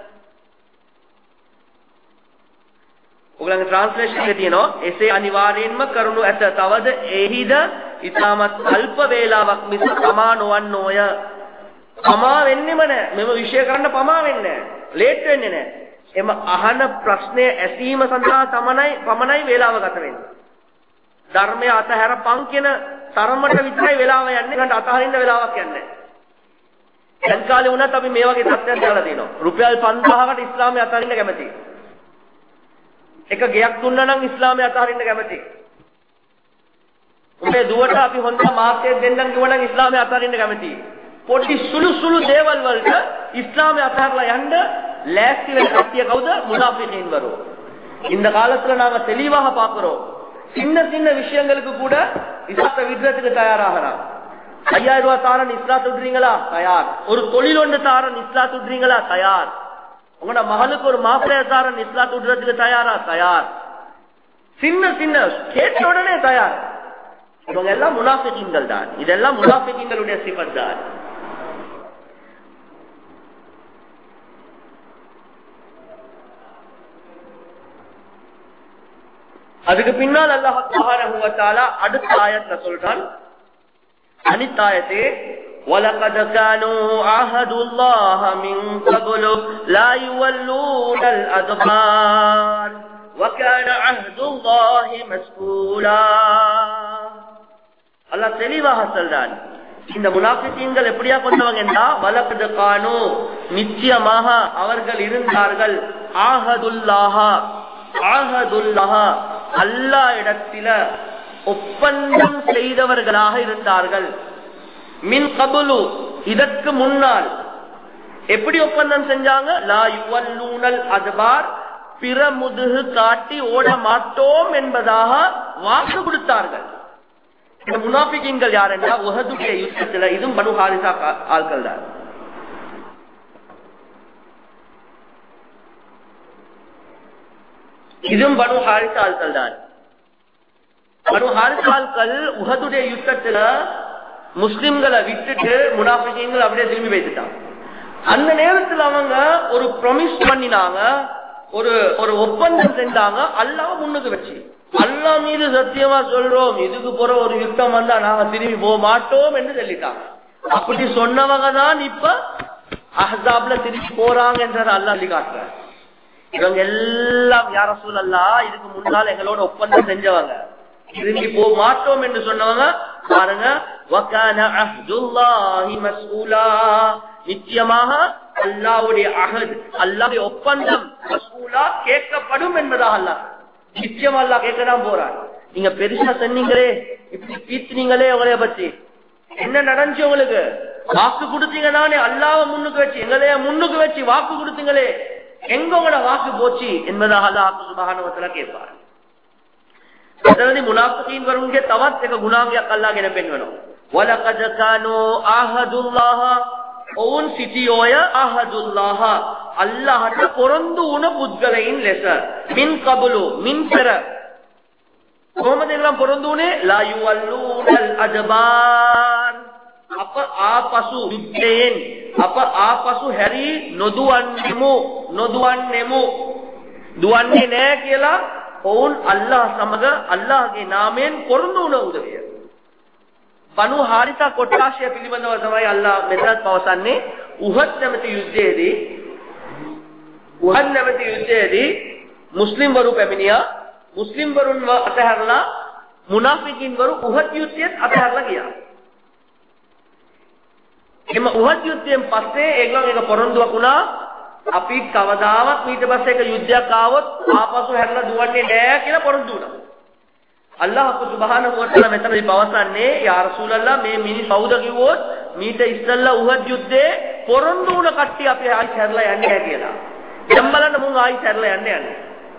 ඔයගලගේ ට්‍රාන්ස්ලේෂන් එකේ තියෙනවා එසේ අනිවාර්යෙන්ම කරුණු ඇත. තවද එහිද ඉතාමත් අල්ප වේලාවක් මිස පමා නොවන්නෝය. පමා වෙන්නෙම නැහැ. මෙම විෂය කරන්න පමා වෙන්නේ නැහැ. ලේට් වෙන්නේ නැහැ. එම අහන ප්‍රශ්නය ඇසීම සඳහා පමණයි වේලාව ගත වෙන්නේ. ධර්මය අතහැරපන් කියන තරමට විතරයි වේලාව යන්නේ. ඒකට අතහරින්න වේලාවක් යන්නේ නැහැ. දැන් කාලේ වුණත් අපි මේ වගේ තත්ත්වයක් දාලා තියෙනවා. රුපියල් 5000කට ඉස්ලාමය අතහරින්න කැමතියි. එක ගෙයක් දුන්නා නම් ඉස්ලාමය අතහරින්න කැමතියි. උඹේ දුවට අපි හොඳ මාර්ගයක් දෙන්නම් කිව්වා නම් ඉස්ලාමය අතහරින්න කැමතියි. පොඩි සුළු දේවල් වලට ඉස්ලාමය අතහැරලා යන්න ලෑස්ති වෙන කට්ටිය කවුද? මුනාෆිකීන් වරු. இந்த காலத்துல நாம தெளிவாக பார்க்கிறோம். சின்ன சின்ன விஷயங்களுக்கு கூட இஸ்லாத்தை விடுறதுக்கு தயாராகலாம். 5000 ரூபாய் தாரன் இஸ்லாத்தை விடுறீங்களா? தயார். ஒரு தொழில் ஒன்று தாரன் இஸ்லாத்தை விடுறீங்களா? தயார். உங்களோட மகளுக்கு ஒரு மாப்பிள்ளைய தாரன் இஸ்லாத்தை விடுறதுக்கு தயாரா? தயார். சின்ன சின்ன கேட்ட உடனே தயார். இவங்க எல்லாம் முனாஃபிகீன்கள் தான். இதெல்லாம் முனாஃபிகீன்களுடைய சிஃபத் தான். அதுக்கு பின்னால் அல்லாஹ் சுப்ஹானஹு வ தஆலா அடுத்த ஆயத்துல சொல்றான். அனிதாயத்தே وَلَقَدْ كَانُوا عَاهَدُوا اللَّهَ مِنْ قَبْلُ لَا يُوَلُّونَ الْأَدْبَارَ وَكَانَ عَهْدُ اللَّهِ مَسْئُولًا. அல்லாஹ் தெளிவாக சொல்றான். இந்த முனாஃபிகீன்கள் எப்படியா கொண்டவங்கன்றா வலகத் கானு நிச்சயமாக அவர்கள் இருந்தார்கள் ஆஹதுல்லாஹ அல்லாஹ் இடத்தில ஒப்பந்தம் செய்தவர்களாக இருந்தார்கள். மின் கபுலு இதற்கு முன்னால் எப்படி ஒப்பந்தம் செஞ்சாங்க? லா யுவல்லூனல் அத்பார் பிற முதுகு காட்டி ஓட மாட்டோம் என்பதாக வாக்கு கொடுத்தார்கள். இந்த முனாஃபிகீன்கள் யார் என்றால் உஹதுடைய யுத்தத்தில் இதுவும் பனு ஹாரிஸா ஆட்கள் தான். இதுவும் பனு ஹாரிஸா ஆட்கள் தான். பனு ஹாரிஸா ஆட்கள் உஹதுடைய யுத்தத்துல முஸ்லிம்களை விட்டுட்டு முனாஃபிகீன்கள் அப்படியே திரும்பி வைத்துட்டாங்க. அந்த நேரத்தில் அவங்க ஒரு ப்ராமிஸ் பண்ணினாங்க, ஒரு ஒப்பந்தம் செஞ்சாங்க. அல்லாஹ் முன்னுக்கு வச்சு அல்லாஹ் மீது சத்தியமா சொல்றோம், இதுக்கு போற ஒரு யுத்தம் வந்தா நாங்க திரும்பி போக மாட்டோம் என்று சொல்லிட்டாங்க. அப்படி சொன்னவங்க தான் இப்ப அஹ்ஸாப்ல திரும்பி போறாங்க என்றதை அல்லாஹ் சொல்லி காட்டுறாங்க. இவங்க எல்லாம் யா ரசூலல்லாஹ் இதுக்கு முன்னால் எங்களோட ஒப்பந்தம் செஞ்சவங்க, திரும்பி போக மாட்டோம் என்று சொன்னவங்க பாருங்க. வகான அஹ்துல்லாஹி மஸ்ஊலா, நிச்சயமாக அல்லாஹ்வுடைய அஹத், அல்லாஹ்வுடைய ஒப்பந்தம் மஸ்ஊலா கேட்கப்படும் என்பதாக அல்லாஹ் நிச்சயம் அல்லாஹ் கேட்கதான் போறார். நீங்க பெருசா சொன்னீங்களே, இப்படி பீத்தினீங்களே, உங்களைய பத்தி என்ன நடந்துச்சு? உங்களுக்கு வாக்கு கொடுத்தீங்க தானே, அல்லாஹ்வை முன்னுக்கு வச்சு எங்களைய முன்னுக்கு வச்சு வாக்கு கொடுத்தீங்களே, எங்க உங்களோட வாக்கு போச்சு என்பதாக அல்லாஹ் சுப்ஹானஹு வ தஆலா கேட்பார். එතනදී මුනාෆිකීන් වරුන්ගේ තවත් එක ගුණාංගයක් අල්ලාහගෙන පෙන්වනවා. වලකද කානෝ ආහදුල්ලාහ, ඔවුන් සිටියෝය ආහදුල්ලාහ අල්ලාහට පොරොන්දු වුණ පුද්ගලයින් ලෙස. මින් කබලු මින් පෙර කොහොමද එල්ලම් පොරොන්දු වුණේ? ලා යුවල්ලූනල් අදබාර්, අප ආපසු යුද්ධයෙන් අප ආපසු හැරි නොදුවන්නෙමු දුවන්නේ නැහැ කියලා ඔවුන් අල්ලාහ් සමග අල්ලාහ්ගේ නාමයෙන් පොරොන්දු වුණ උදවිය. බනු හාරිසා කොට්ටාශය පිළිබඳව තමයි අල්ලාහ් මෙතනත් පවසන්නේ. උහද් නැමැති යුද්ධයේදී මුස්ලිම් වරු පැමිණියා. මුස්ලිම් වරුන්ව අතහැරලා මුනාෆිකින් වරු උහද් යුද්ධයට අතහැරලා ගියා. එම උහද් යුද්ධයෙන් පස්සේ ඒගොල්ලෝ එක පොරොන්දුවක් වුණා, අපි කවදාවත් ඊට පස්සේ එක යුද්ධයක් ආවොත් ආපසු හැරලා දුවන්නේ නැහැ කියලා පොරොන්දු වුණා. අල්ලාහ් සුබ්හානහු වතාලා මෙතනදී පවසන්නේ, යා රසූලල්ලාහ් මේ මිනිස් කවුද කිව්වොත් මීට ඉස්සෙල්ලා උහද් යුද්ධේ පොරොන්දු වුණ කට්ටිය අපි ආයි හැරලා යන්නේ නැහැ කියලා. දැන් බලන්න මුන් ආයි හැරලා යන්නේ.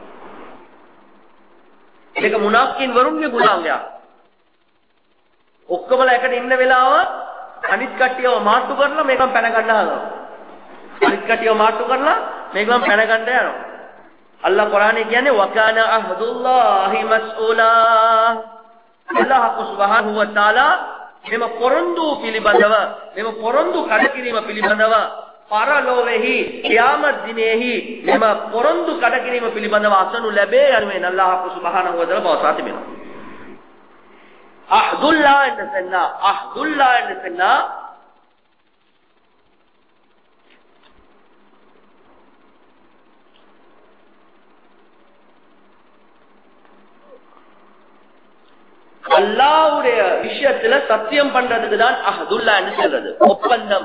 මේක මුනාෆිකින් වරුන්ගේ ගුණාංගයක්. ඔක්කොමලා එකට ඉන්න වෙලාව අනිත් කට්ටියව මාට්ටු කරලා මේකම පැන ගන්න හදනවා. අනිත් කට්ටියව මාට්ටු කරලා මේකම පැන ගන්න යනවා. අල්ලාහ් කුර්ආනයේ කියන්නේ වකාන අහදුල්ලාහි මස්ஊලා. අල්ලාහ් සුබ්හානහු වතාලා මෙම පොරොන්දු පිළිබඳව මෙම පොරොන්දු කඩකිරීම පිළිබඳව පරලෝකෙහි කියාමත් දිනෙහි මෙම පොරොන්දු කඩකිරීම පිළිබඳව අසනු ලැබේ යනුවෙන් අල්ලාහ් සුබ්හානහු වතාලා පවසා තිබෙනවා. අහදුල්ලාහ එන්න அல்லாஹ்வுடைய விஷயத்துல சத்தியம் பண்றதுக்கு தான் அஹதுல்லா என்று சொல்றது, ஒப்பந்தம்.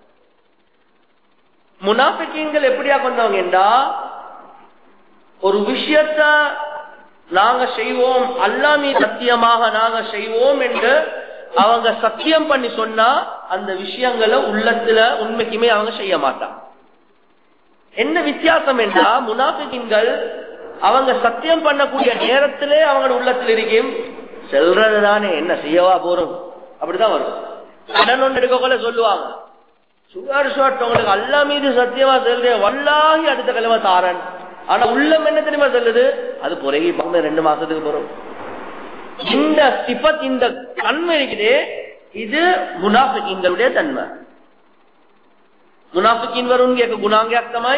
முனாஃபிகீன்கள் எப்படியா கொண்டவங்க என்றா, ஒரு விஷயத்தை நாங்க செய்வோம், அல்லாஹ் மீது சத்தியமாக நாங்க செய்வோம் என்று அவங்க சத்தியம் பண்ணி சொன்னா அந்த விஷயங்களை உள்ளத்துல உண்மைக்குமே அவங்க செய்ய மாட்டாங்க. என்ன வித்தியாசம் என்றா, முனாஃபிகீன்கள் அவங்க சத்தியம் பண்ணக்கூடிய நேரத்திலே அவங்க உள்ளத்தில் இருக்கும் செல்றதுதானே, என்ன செய்யவா போறோம் அப்படிதான் வரும். கடன் ஒன்று எடுக்கக்குள்ள சொல்லுவாங்க, சுகர் ஷாட் உங்களுக்கு அல்லாஹ் மீது சத்தியமா செல்றேன் வல்லாஹி அடுத்த கிழமை தாரன். ஆனா உள்ளம் என்ன தெரியுமா சொல்லுது, அது பொறகி 2 மாசத்துக்கு போறோம். இந்த சிபத், இந்த தன்மை இருக்குது, இது முனாஃபிகீன்களுடைய தன்மை. මුනාෆිකින් වරුන්ගේ එක ගුණාංගයක් තමයි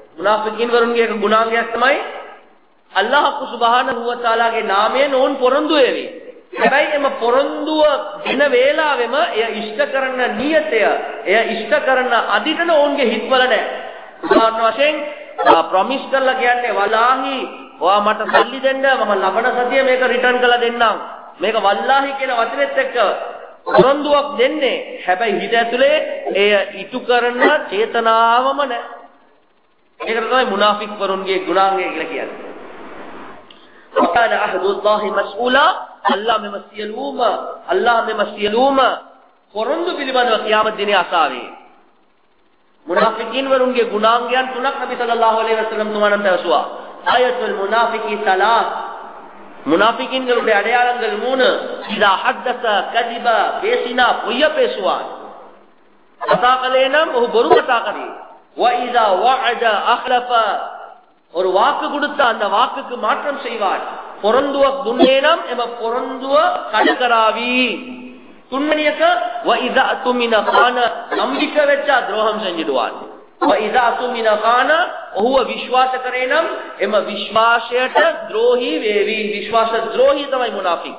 අල්ලාහ් සුබ්හානහු වතාලාගේ නාමයෙන් ඕන් පොරොන්දු වෙවි. හැබැයි එම පොරොන්දුව දින වේලාවෙම එය ඉෂ්ට කරන නියතය, එය ඉෂ්ට කරන අදිටන ඕන්ගේ හිත්වල නැහැ. උදාහරණ වශයෙන් ප්‍රොමිස් කරලා කියන්නේ වලාහි ඔයා මට සල්ලි දෙන්න, මම ලබන සතිය මේක රිටර්න් කරලා දෙන්නම්. මේක වල්ලාහි කියන වචනේත් එක්ක පොරොන්දුවක් දෙන්නේ. හැබැයි හිත ඇතුලේ එය ඉටු කරන චේතනාවම නැහැ. ඒකට තමයි මුනාෆික් වරුන්ගේ ගුණාංගය කියලා කියන්නේ. وَكَانَ عَهْدُ اللَّهِ مَسْئُولًا. අල්ලාහ් මෙම සියලුම පොරොන්දු පිළිබඳව කියාමත් දිනේ අසාවේ. මුනාෆිකින් වරුන්ගේ ගුණාංගයන් 3ක් නබි සල්ලල්ලාහු අලයිහි වසල්ලම් තුමාණන් පැවසුවා. ආයතුල් මුනාෆිකි සලාස්. முனாஃபிகீன்களுடைய அடையாளங்கள் 3. இதா ஹத்தஸ கதிப, பேசினா பொய்ய பேசுவான். கதாகலேனம் ஒரு பொறு கதாகரி. வ இதா வஅத அஹ்லஃப, ஒரு வாக்கு கொடுத்தா அந்த வாக்குக்கு மாற்றம் செய்வான். பொரந்துவ துன்னேனம் எம பொரந்துவ கடகராவி. துன்மணியක வ இதா துமின கான, நம்பிக்கை வெச்சா துரோகம் செஞ்சிடுவான். වයිදා තුමින කාන, ඔහුව විශ්වාස කරේ නම් එම විශ්වාසයට ද්‍රෝහී වේවි. විශ්වාස ද්‍රෝහී තමයි මුනාෆික්.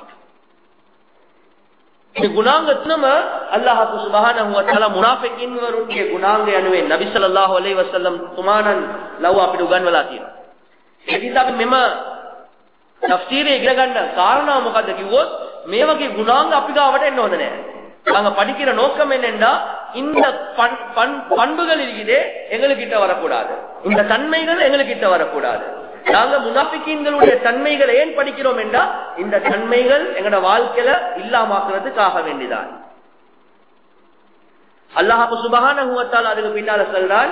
මේ ගුණාංග තුනම අල්ලාහ් සුබ්හානහු වතාලා මුනාෆිකින් වරුන්ගේ ගුණාංග යනුවෙන් නබි සල්ලල්ලාහු අලයිහි වසල්ලම් තුමාණන් ලව් අපිට උගන්වලා තියෙනවා. ඒකිට අපි මෙම තෆ්සීරේ ඉගෙන ගන්න කාරණා මොකද්ද කිව්වොත්, මේ වගේ ගුණාංග අපි ගාවට එන්න හොඳ නැහැ. நாங்க படிக்கிற நோக்கம் என்னன்னா, இந்த பண்புகள் இருக்குதே எங்களுக்கிட்ட வரக்கூடாது, இந்த தன்மைகள் எங்களுக்கிட்ட வரக்கூடாது. நாங்க முனாஃபிகீன்களுடைய தன்மைகளை ஏன் படிக்கிறோம் என்றா, இந்த தன்மைகள் எங்கட வாழ்க்கையில இல்லாமக்கிறதுக்காக வேண்டிதான். அல்லாஹ் சுப்ஹானஹு வ தஆலா அதுக்கு பின்னால சொல்றான்,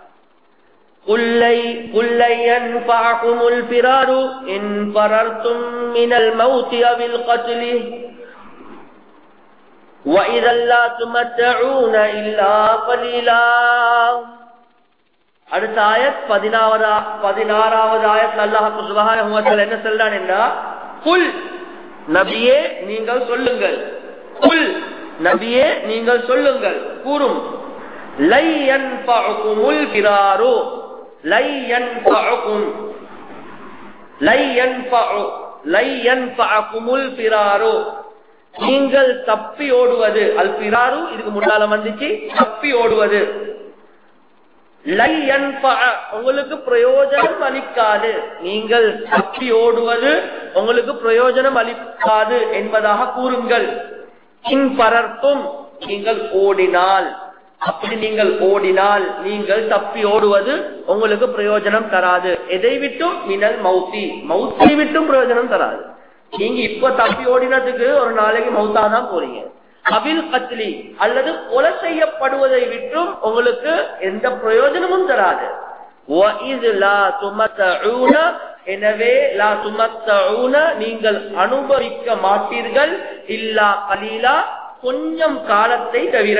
குல்லை யன்ஃபஅகுமுல் ஃபிராரு இன் ஃபரர்தும் மினல் மௌத்தி அவில் கத்லி وَإِذَا لَا تُمَتَّعُونَ إِلَّا قَلِيلًا. அடுத்த ஆயத் 16வது ஆயத் அல்லாஹ் சுப்ஹானஹு வ தஆலா என்ன சொல்றான் என்றா, குல் நபியே நீங்கள் சொல்லுங்கள், குல் நபியே நீங்கள் சொல்லுங்கள், கூறும், லை யன்ஃபஅகுமுல் ஃபிராரு, லை யன்ஃபஅகுமுல் ஃபிராரு, நீங்கள் தப்பி ஓடுவது. அல் ஃபிராரு இதுக்கு முன்னால வந்துச்சு, தப்பி ஓடுவது. லை யன்ஃபஅ, உங்களுக்கு பிரயோஜனம் அளிக்காது. நீங்கள் தப்பி ஓடுவது உங்களுக்கு பிரயோஜனம் அளிக்காது என்பதாக கூறுங்கள். இன் பரர்த்தும், நீங்கள் ஓடினால், அப்படி நீங்கள் ஓடினால், நீங்கள் தப்பி ஓடுவது உங்களுக்கு பிரயோஜனம் தராது. எதை விட்டும்? மினல் மௌத்தி, மௌத்தை விட்டும் பிரயோஜனம் தராது. நீங்க இப்ப தப்பி ஓடினதுக்கு ஒரு நாளைக்கு மௌத்தாதான் போறீங்க. அபில் கத்லி, அல்லது கொலை செய்யப்படுவதை விட்டும் உங்களுக்கு எந்த பிரயோஜனமும் தராது. எனவே லா துமத்தஊன நீங்கள் அனுபவிக்க மாட்டீர்கள் இல்லா கலீலா கொஞ்சம் காலத்தை தவிர,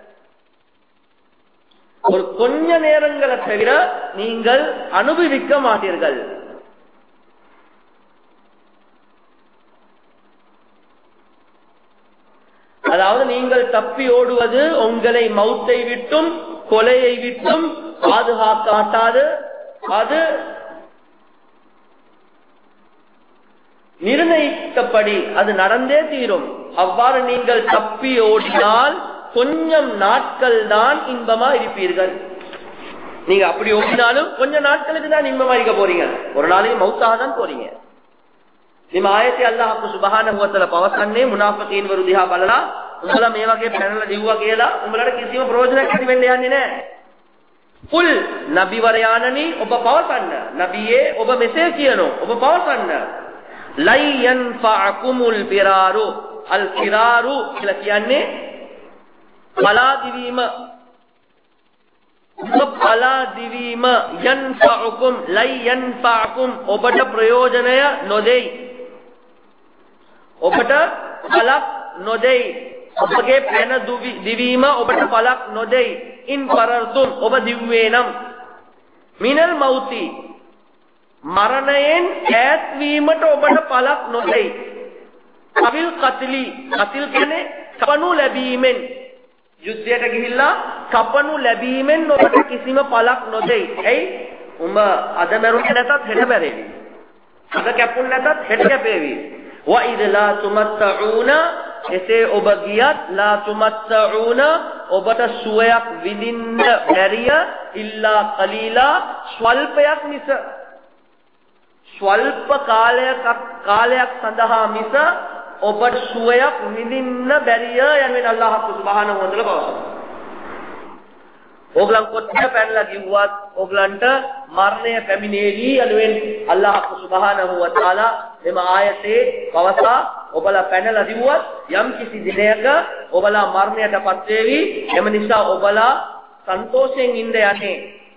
ஒரு கொஞ்ச நேரங்களை தவிர நீங்கள் அனுபவிக்க மாட்டீர்கள். அதாவது நீங்கள் தப்பி ஓடுவது உங்களை மௌத்தை விட்டும் கொலையை விட்டும் பாதுகாக்காட்டாது. அது நிர்ணயித்தபடி அது நடந்தே தீரும். அவ்வாறு நீங்கள் தப்பி ஓடினால் கொஞ்சம் நாட்கள் தான் இன்பமா இருப்பீர்கள். நீங்க அப்படி ஓடினாலும் கொஞ்ச நாட்களுக்கு தான் இன்பமா இருக்க போறீங்க. ஒரு நாளைக்கு மௌத்தாக தான் போறீங்க. ನಿಮ್ಮ ಆಯತೆ ಅಲ್ಲಾಹ್ ಸುಬ್ಹಾನಹು ವ ತಆಲಾ පවසන්නේ මුනාෆිකීන් වරු දිහා බලලා උඹලා මේ වගේ පැනලා දිව්වා කියලා උඹලට කිසිම ප්‍රයෝජනයක් ඇති වෙන්න යන්නේ නැහැ. කුල් නබිවරයාණනි ඔබ පවසන්න. නබියේ ඔබ මෙසේ කියනෝ ඔබ පවසන්න. ලයි යන්ෆඅකුමුල් ෆිරාරු අල් ෆිරාරු කියලා කියන්නේ පලා දිවීම. පලා දිවීම යන්ෆඅකුම් ලයි යන්ෆඅකුම් ඔබට ප්‍රයෝජනය නොදෙයි. ඔබට පලක් නොදෙයි. ඔබගේ පැන දිවීම ඔබට පලක් නොදෙයි. ඉන් පරර්තුම් ඔබ දිව්වේ නම් මිනල් මෞති මරණයෙන් ඈත් වීමට ඔබට පලක් නොදෙයි. අවිල් කත්ලි කතිල් කියන්නේ කපනු ලැබීමෙන්, යුද්ධයට ගිහිල්ලා කපනු ලැබීමෙන් ඔබට කිසිම පලක් නොදෙයි. එයි උඹ අද මරුනේ නැතත් හෙට මැරෙවි. අද කැපුණ නැතත් හෙට කැපෙවි. وَإِذْ لَا تُمَتَّعُونَ එසේ ඔබ ගියත් ලා තුමත්තඋන ඔබට සුවයක් විඳින්න බැරිය ඉල්ලා කලීලා ස්වල්පයක් මිස, ස්වල්ප කාලයක් සඳහා මිස ඔබට සුවයක් විඳින්න බැරිය යනුවෙන් අල්ලාහ් සුබ්හානහු වතාලා පවසනවා. ඕගලන් කොච්චර පැනලා කිව්වත් ඕගලන්ට මරණය පැමිණේවි යනුවෙන් අල්ලාහ් සුබ්හානහු වතාලා එම ආයතේ පවසා ඔබලා පැනලා දිවුවත් යම් කිසි දිනයක ඔබලා මරණයටපත් වේවි. එම නිසා ඔබලා සන්තෝෂයෙන් ඉන්න යන්නේ,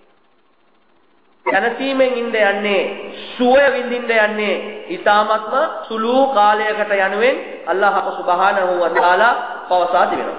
ජනසීමෙන් ඉන්න යන්නේ, සුවය විඳින්න යන්නේ ඊ타මත්ම සුළු කාලයකට යනුවෙන් අල්ලාහ් සුබ්හානහු වතාලා පවසා තිබෙනවා.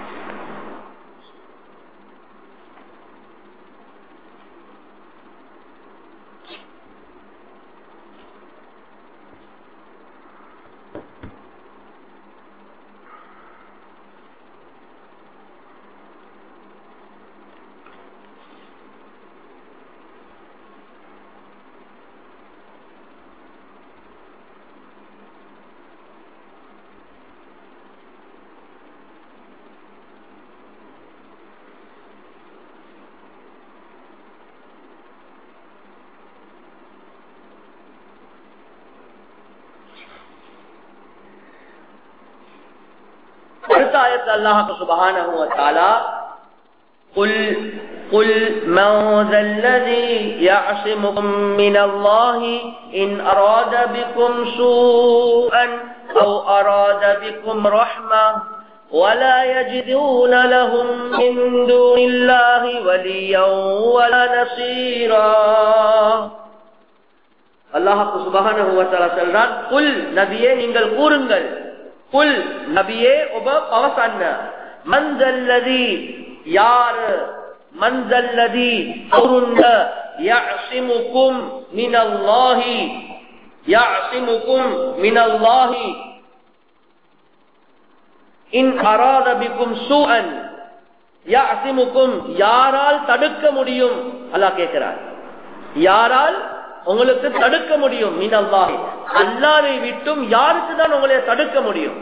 آیت اللہ سبحانہ وتعالی قل من ذا الذي يعصمكم من الله إن أراد بكم سوءا أو أراد بكم رحمة ولا يجدون لهم من دون الله وليا ولا نصيرا. அல்லாஹ் சுப்ஹானஹு வ தஆலா சொல்றான், குல் நபியே நீங்கள் கூறுங்கள், குல் நபியே ஒப பவசன்ன, மன்தல்லதி யார், மன்தல்லதி குருந்த யஅஸிமுக்கும் மினல்லாஹி, யஅஸிமுக்கும் மினல்லாஹி இன் அராத பிக்கும் சூஅன், யஅஸிமுக்கும் யாரால் தடுக்க முடியும், அல்லாஹ் கேட்கிறார், யாரால் உங்களுக்கு தடுக்க முடியும், மினல்லாஹி அல்லாஹ்வை விட்டும் யாருக்கு தான் உங்களை தடுக்க முடியும்.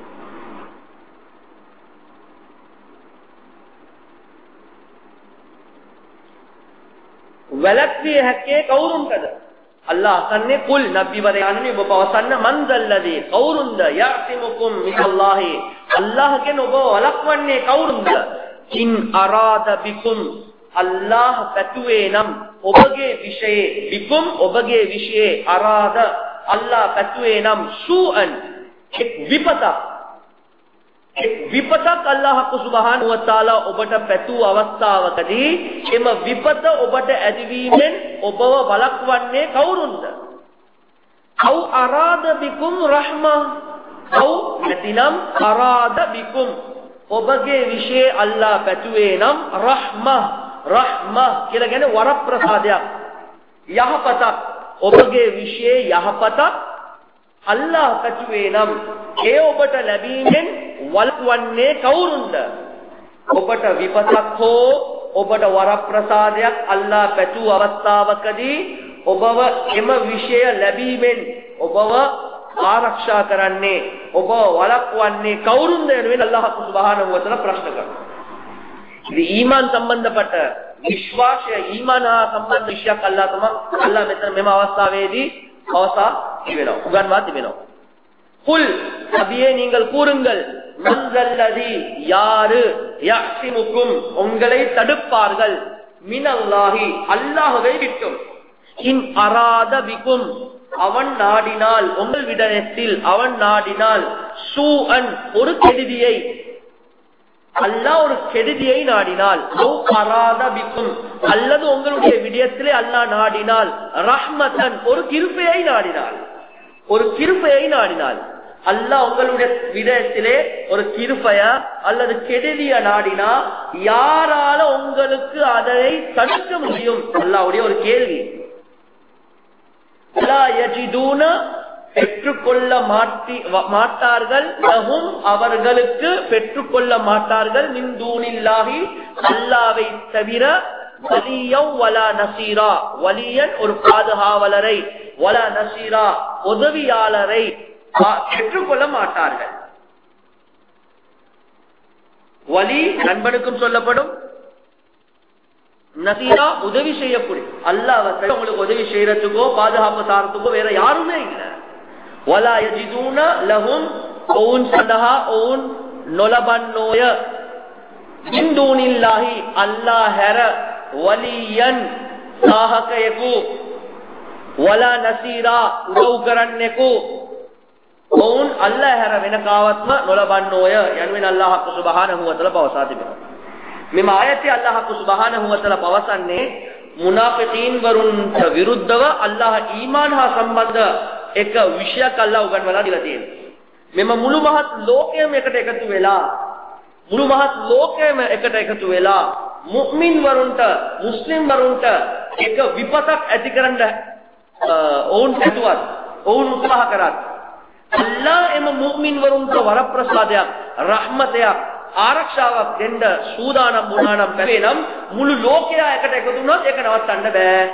වැළැක්විය හැක්කේ කවුරුන්ටද? අල්ලාහ් කන්නේ කුල් නබිවරයාණනි ඔබ පවසන්න, මන්දල්ලදී කවුරුන්ද, යഅසිමුකුම් මිනල්ලාහි අල්ලාහ්ගෙන් ඔබ වළක්වන්නේ කවුරුන්ද, ඉන් අරාද බිකුම් අල්ලාහ් පැතුවේ නම් ඔබගේ විෂයේ, බිකුම් ඔබගේ විෂයේ, අරාද අල්ලාහ් පැතුවේ නම් සූअन එක් විපතක් අල්ලාහ් සුබ්හානහු වතාලා ඔබට පැතු අවස්ථාවකදී එම විපත ඔබට ඇතිවීමෙන් ඔබව වළක්වන්නේ කවුරුන්ද? أو أراد بكم رحمة أو نتنم أراد بكم ඔබගේ විශේෂ අල්ලාහ් පැතුවේ නම් රහ්මා කියලා කියන්නේ වරප්‍රසාදයක් යහපතක් ඔබගේ විශේෂ යහපතක් අල්ලාහ් පැතුවේ නම් ඒ ඔබට ලැබීමෙන් වළක්වන්නේ කවුරුන්ද ඔබට විපතක් හෝ ඔබට වරප්‍රසාදයක් අල්ලාහ් පැතු අවස්ථාවකදී ඔබව එම විශේෂ ලැබීමෙන් ඔබව ආරක්ෂා කරන්නේ ඔබ වළක්වන්නේ කවුරුන්ද වෙන අල්ලාහ් සුබ්හානහු වතාලා ප්‍රශ්න කරනවා. ඉතින් ඊමාන් සම්බන්ධපට විශ්වාසය ඊමාන සම්බන්ධ විශයක් අල්ලාහ් මෙතන මෙම අවස්ථාවේදී අවසා තිබෙනවා. උගන්වා තිබෙනවා. குல் நபியே நீங்கள் கூறுங்கள் மன்ஸல்லதி யாரு யஹ்சிமுக்கும் உங்களை தடுப்பார்கள் மினல்லாஹி அல்லாஹ்வை விட்டும் இன் அராத பிக்கும் அவன் நாடினால் உங்கள் விடயத்தில் அவன் நாடினால் சூஅன் ஒரு கெடுதியை அல்லாஹ் ஒரு கெடுதியை நாடினால் அராத பிக்கும் அல்லது உங்களுடைய விடயத்திலே அல்லாஹ் நாடினால் ரஹ்மத்தன் ஒரு கிருபையை நாடினால் அல்லாஹ் உங்களுடைய விடயத்திலே ஒரு கிருபையா அல்லது கெடுதிய நாடினா யாரால உங்களுக்கு அதை தடுக்க முடியும் அல்லாஹ்வுடைய ஒரு கேள்வி பெற்றுக்கொள்ள மாட்டார்கள் அவர்களுக்கு பெற்றுக்கொள்ள மாட்டார்கள் மின் தூனில்லாஹி அல்லாஹ்வை தவிர வலியன் வலா நசீரா வலியன் ஒரு பாதுகாவலரை வலா நசீரா உதவியாளரை பெற்றுக்கொள்ள மாட்டார்கள். வலி நண்பனுக்கும் சொல்லப்படும் நசீரா உதவி செய்யக்கூடிய அல்லாஹ் உங்களுக்கு உதவி செய்யறதுக்கோ பாதுகாப்பு சாரத்துக்கோ வேற யாருமே இல்லை. வலா யஜிதூன லஹும் ஓன் சதஹா ஓன் நொலபன்னோய மின் தூனில்லாஹி அல்லாஹர வலியன் சாஹகயகு வலா நசீரா உதவு කරන්නෙකු ඕන් අල්ලාහර වෙන කාවත්ම නොලබන්නෝය යනුවෙන් අල්ලාහ් සුබ්හානහු වතාලා පවසා තිබෙනවා. මෙම ආයතේ අල්ලාහ් සුබ්හානහු වතාලා පවසන්නේ මුනාෆිකීන් වරුන්ට විරුද්ධව අල්ලාහ් ඊමාන් හා සම්බන්ධ එක විෂයක් අල්ලාහ් උගන්වලා දීලා තියෙනවා. මෙම මුළු මහත් ලෝකයම එකට එකතු වෙලා මුස්ලිම් වරුන්ට එක විපතක් ඇති කරන්න ඕන් හිතුවත් ඕන් උත්සාහ කරත් අල්ලාහ් එම මුස්ලිම් වරුන්ට වරප්‍රසාදයක් රහමතයක් ආරක්ෂාවක් දෙන්න සූදානම් වුණා නම් බැලේනම් මුළු ලෝකයා එකට එකතු වුණොත් ඒක නවත්තන්න බෑ.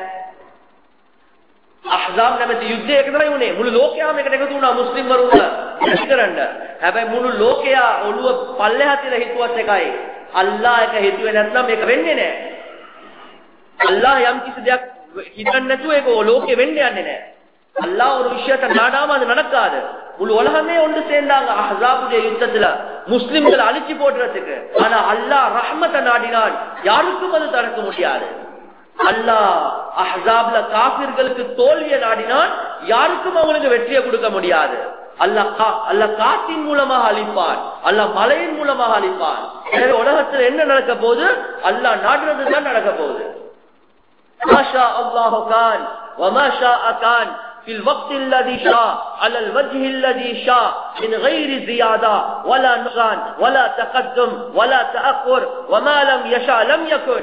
අහ්සාබ් නැමැති යුද්ධය එක තමයි උනේ. මුළු ලෝකයාම එකට එකතු වුණා මුස්ලිම් වරුන්ට නැති කරන්න. හැබැයි මුළු ලෝකයා ඔළුව පල්ලෙහා තියලා හිතුවත් එකයි. අල්ලාහ් එක හිතුවේ නැත්නම් මේක වෙන්නේ නැහැ. අල්ලාහ් යම් කිසි දෙයක් හිතන්නේ නැතුව ඒක ලෝකෙ වෙන්නේ යන්නේ නැහැ. அல்லாஹ் ஒரு விஷயத்தை நாடாம அது நடக்காது. முழு உலகமே ஒன்று சேர்ந்தாங்க அஹ்ஸாபுடைய யுத்தத்துல முஸ்லிம்களை அழிச்சு போடுறதுக்கு. ஆனா அல்லாஹ் ரஹ்மத்தை நாடினால் யாருக்கும் அது தடுக்க முடியாது. அல்லாஹ் அஹ்ஸாப்ல காஃபிர்களுக்கு தோல்வியை நாடினால் யாருக்கும் அவங்களுக்கு வெற்றியை கொடுக்க முடியாது. அல்லாஹ் காற்றின் மூலமாக அழிப்பான், அல்லாஹ் மலையின் மூலமாக அழிப்பான். எனவே உலகத்துல என்ன நடக்க போகுது? அல்லாஹ் நாடுறதுதான் நடக்க போகுது. மாஷா அல்லாஹ் கான் வமா ஷாஅ கான் في الوقت الذي شاء على الوجه الذي شاء من غير زيادة ولا نقصان ولا تقدم ولا تأخر وما لم يشاء لم يكن.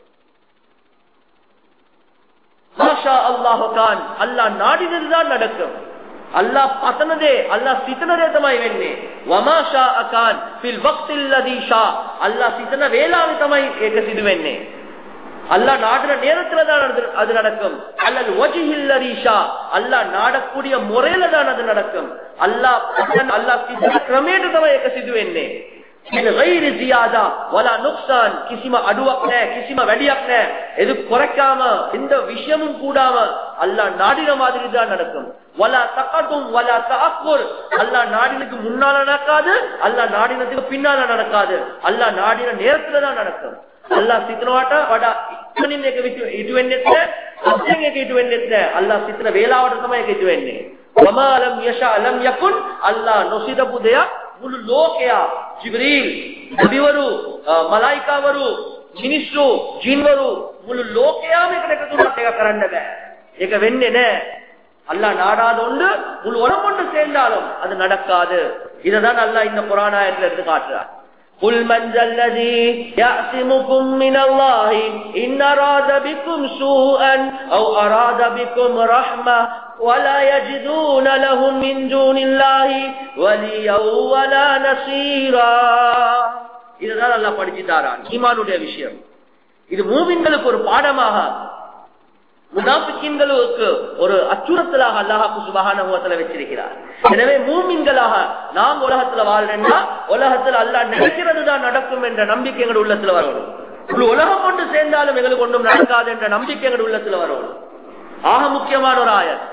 ما شاء الله كان. அல்லாஹ் நாடினதுதான் நடக்கும். அல்லாஹ் பதனதே அல்லாஹ் சித்தனதே තමයි වෙන්නේ. وما شاء كان في الوقت الذي شاء. அல்லாஹ் சித்தன வேளாවේ තමයි ඒක සිදු වෙන්නේ. அல்லாஹ் நாடுற நேரத்துல தான் அது நடக்கும். அல்லல் வஜ்ஹில் லரீஷா. அல்லாஹ் நாடக்கூடிய முறையில தான் அது நடக்கும். அல்லாஹ் ක්‍රමයට තමයි ඒක සිදු වෙන්නේ. من غير زياده ولا نقصان. කිසිම අඩුවක් නැහැ, කිසිම වැඩියක් නැහැ. එது குறைக்காம இந்த விஷயமும் கூடாம அல்லாஹ் நாடின மாதிரி தான் நடக்கும். ولا تقدم ولا تاخر. அல்லாஹ் நாடினதுக்கு முன்னால நடக்காது, அல்லாஹ் நாடினதுக்கு பின்னால நடக்காது. அல்லாஹ் நாடின நேரத்துல தான் நடக்கும். අල්ලාහ් සිතනවාට වඩා ඉක්මනින් එක ඉටු වෙන්නේ නැහැ. අත්යෙන් එක ඉටු වෙන්නේ නැහැ. අල්ලාහ් සිතන වේලාවට තමයි ඒක ඉටු වෙන්නේ. වමා ලම් යෂා ලම් යකුන්. අල්ලාහ් නොසිතපු දෙයක් මුළු ලෝකයා ජිබ්‍රීල් නබිවරු මලායිකාවරු මිනිස්සු ජින්වරු මුළු ලෝකයාම එකට එකතු වුණත් ඒක කරන්න බෑ. ඒක වෙන්නේ නැහැ. அல்லாஹ் நாடாத ஒன்று முழு உலகம் ஒன்று சேர்ந்தாலும் அது நடக்காது. இதைதான் அல்லாஹ் இந்த குர்ஆன் ஆயத்துல எடுத்து காட்டுறார். قل من ذا الذي يعصمكم من الله إن أراد بكم سوءا أو أراد بكم رحمة ولا يجدون لهم من دون الله وليا ولا نصيرا. இதுதான் அல்லாஹ் படிச்சு தாரான் ஈமானுடைய விஷயம். இது மூமின்களுக்கு ஒரு பாடமாக, முனாஃபிகீன்களுக்கு ஒரு அச்சுறுத்தலாக அல்லாஹ் சுப்ஹானஹு வ தஆலா வச்சிருக்கிறார். எனவே மூமின்களாக நாம் உலகத்துல வாழ்றோம்னா உலகத்துல அல்லாஹ் நினைக்கிறது தான் நடக்கும் என்ற நம்பிக்கை எங்கள் உள்ளத்துல வரணும். உலகம் கொண்டு சேர்ந்தாலும் எங்களுக்கு ஒன்றும் நடக்காது என்ற நம்பிக்கை எங்கள் உள்ளத்துல வரணும். ஆக முக்கியமான ஒரு ஆயத்.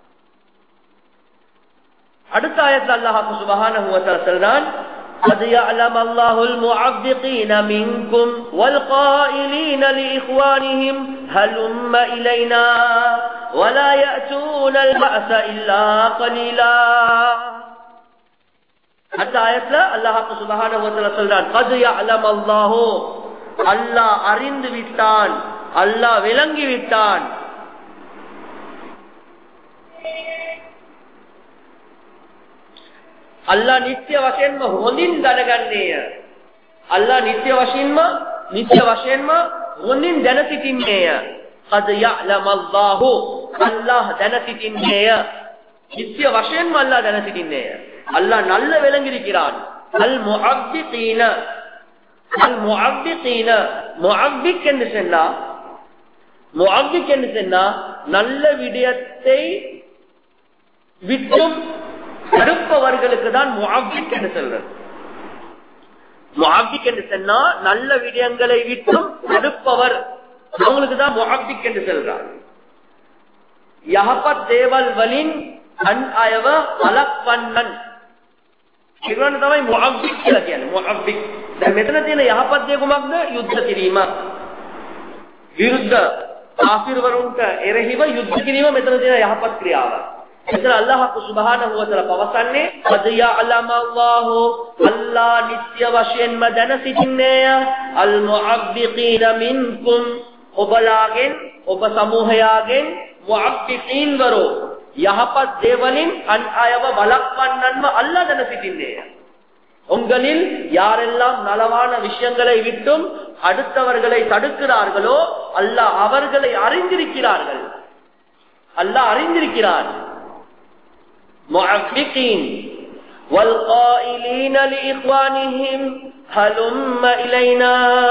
அடுத்த ஆயத்துல அல்லாஹ் சுப்ஹானஹு வ தஆலா சொல்றான், قد يعلم الله المعبقين منكم والقائلين لإخوانهم هلم إلينا ولا يأتون البأس إلا قليلا. அடுத்த ஆயத்துல அல்லாஹ் சுப்ஹானஹு வ தஆலா சொல்றான், قد يعلم الله, அல்லாஹ் அறிந்து விட்டான், அல்லாஹ் விளங்கி விட்டான். අල්ලා නිත්‍ය වශයෙන්ම හොඳින් දැනගන්නේය. අල්ලා නිත්‍ය වශයෙන්ම හොඳින් දැන සිටින්නේය. قد يعلم الله, අල්ලාහ් දැන සිටින්නේය. නිත්‍ය වශයෙන්ම අල්ලාහ් දැන සිටින්නේය. அல்லாஹ் நல்ல விளங்கியிருக்கிறான். அல் முஅப்பிகீன, முஅப்பிக் என்று சொன்னா நல்ல விடயத்தை விட்டும் தடுப்பவர்களுக்கு தான் முஅப்பிக் என்று சொல்றது. முஅப்பிக் என்று சொன்னா நல்ல விடயங்களை விட்டும் தடுப்பவர், அவங்களுக்கு தான் முஅப்பிக் என்று சொல்றார். යහපත් දේවල් වලින් අන් අයව වළක්වන්නන් කියන තමයි මුඅබ්බික් කියලා කියන්නේ. මුඅබ්බික්. දැන් මෙතන තියෙන යහපත් දේ කුමක්ද? යුද්ධ කිරීම. විරුද්ධ කාෆිරවරුන්ට එරෙහිව යුද්ධ කිරීම මෙතන තියෙන යහපත් ක්‍රියාව. එතන අල්ලාහ් සුබ්හානහු වතාලා පවසන්නේ قد يعلم الله, අල්ලාහ් නිත්‍ය වශයෙන්ම දැන සිටින්නේය. අල් මුඅබ්බිකීන මින්කුම්, ඔබලාගෙන්, ඔබ සමූහයාගෙන් මුඅබ්බිකීන් වරෝ යහපත් දේවලින් අන් අයව වළක්වන්නන්ව அல்லாஹ் දැන සිටින්නේය. உங்களில் யாரெல்லாம் நலவான விஷயங்களை விட்டும் அடுத்தவர்களை தடுக்கிறார்களோ அல்லாஹ் அவர்களை அறிந்திருக்கிறார்கள். அல்லாஹ் அறிந்திருக்கிறார். முஅஃபிகீன் வல்காயிலீன லிஇக்வானிஹிம் ஹலும்ம இலைனா,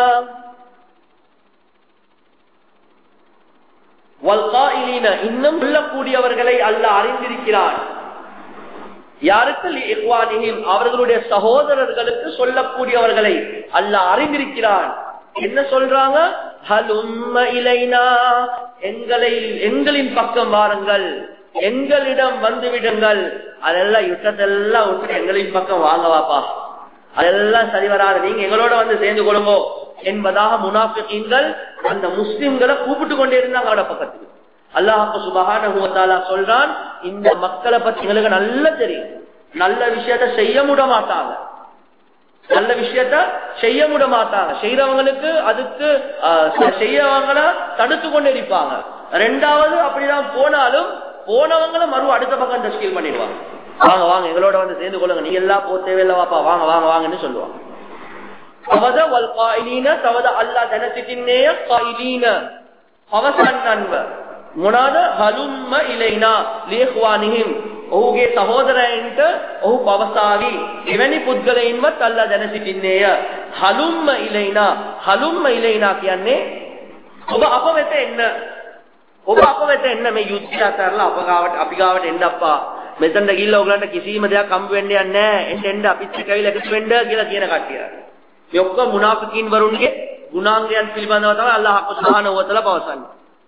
வல்காயிலீன இன்னும் சொல்லக்கூடியவர்களை அல்லாஹ் அறிந்திருக்கிறார். யாருக்கு? லிஇக்வானிஹிம், அவர்களுடைய சகோதரர்களுக்கு சொல்லக்கூடியவர்களை அல்லாஹ் அறிந்திருக்கிறான். என்ன சொல்றாங்க? ஹலும்ம இலைனா, எங்களின் பக்கம் வாருங்கள், எங்களிடம் வந்து விடுங்கள். அதெல்லாம் யுத்தத்தெல்லாம் விட்டு எங்களின் பக்கம் வாங்க வாப்பா, அதெல்லாம் சரி வராது, நீங்க எங்களோட வந்து சேர்ந்து கொள்ளுங்கோ என்பதாக முனாஃபிகீன்கள் அந்த முஸ்லிம்களை கூப்பிட்டு கொண்டே இருந்தாங்க அவட பக்கத்துக்கு. அல்லாஹ் சுப்ஹானஹு வ தஆலா சொல்றான், இந்த மக்களை பத்தி எங்களுக்கு நல்ல தெரியும், நல்ல விஷயத்தை செய்ய முட மாட்டாங்க, நல்ல விஷயத்த செய்ய முட மாட்டாங்க, செய்யறவங்களுக்கு அதுக்கு செய்யறவங்கள தடுத்து கொண்டு இருப்பாங்க. ரெண்டாவது அப்படிதான் போனாலும் போனவங்களை மறு அடுத்த பக்கம் தஸ்கீல் பண்ணிடுவாங்க. வாங்க வாங்க எங்களோட வந்து சேர்ந்து கொள்ளுங்க, நீங்க எல்லாம் போ தேவையில்லை வாப்பா, வாங்க வாங்க வாங்கன்னு சொல்லுவாங்க. தவத வல் காயிலீன, தவத அல்லாஹ் தனசிட்டின்னேய காயிலீன அவசன்னன்வ මොනවාද? හලුම්ම ඉලයිනා ලියඛවානිහිම්, ඔහුගේ සහෝදරයන්ට ඔහු පවසාවි, එවැනි පුද්ගලයින්වත් අල්ලා දැන සිටින්නේය. හලුම්ම ඉලයිනා, හලුම්ම ඉලයිනා කියන්නේ ඔබ අප වෙත එන්න, ඔබ අප වෙත එන්න, මේ යුද්ධය අතරලා අපි ගාවට එන්න අප්පා, මෙතනට ගිහිල්ලා ඔයගලන්ට කිසිම දෙයක් හම්බ වෙන්නේ නැහැ, එන්න අපිත් එක්ක ඇවිල්ලා එකතු වෙන්න කියලා කියන කට්ටිය. මේ ඔක්කොම මුනාෆිකීන් වරුන්ගේ ගුණාංගයන් පිළිබඳව තමයි අල්ලාහ් සුබ්හානහු වතාලා පවසන්නේ.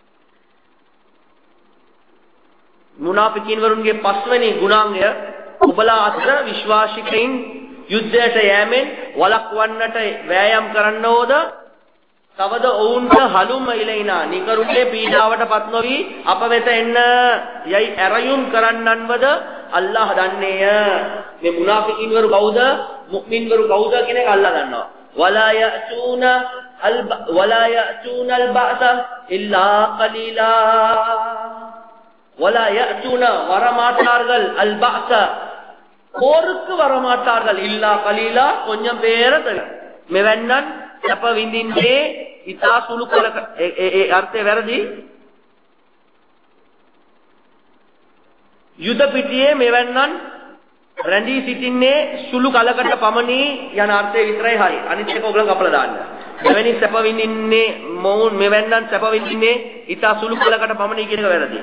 මුනාෆිකීන් වරුන්ගේ පස්වෙනි ගුණාංගය, ඔබලා අතර විශ්වාසිකයින් යුද්ධයට යෑමෙන් වළක්වන්නට වෑයම් කරන්නෝද, තවද ඔවුන්ට හලුම ඉලයිනා, නිකරුණේ පීඩාවට පත් නොවි අප වෙත එන්න යයි ඇරයුම් කරන්නන්වද අල්ලාහ් දන්නේය. මේ මුනාෆිකීන් වරු කවුද, මුමින් වරු කවුද කියන එක අල්ලාහ් දන්නවා. වලා යഅතුන අල් බഅස ඉල්ලා කලීලා, வலா யஅதுன வரமாட்டார்கள் அல் பஅஸ போருக்கு வரமாட்டார்கள் இல்லா கலீலா கொஞ்சம் பேரை தவிர. මෙවන්නන් සැප විඳින්නේ ඉතා සුළු කලක අර්ථය වැරදි. යුද පිටියේ මෙවන්නන් රැඳී සිටින්නේ සුළු කලකට පමණි යන අර්ථය විතරයි හරි. අනිත් එක ඔයගොල්ලෝ කපලා දාන්න. මෙවැනි සැප විඳින්නේ මොවුන් මෙවන්නන් සැප විඳින්නේ ඉතා සුළු කලකට පමණි කියන එක වැරදි.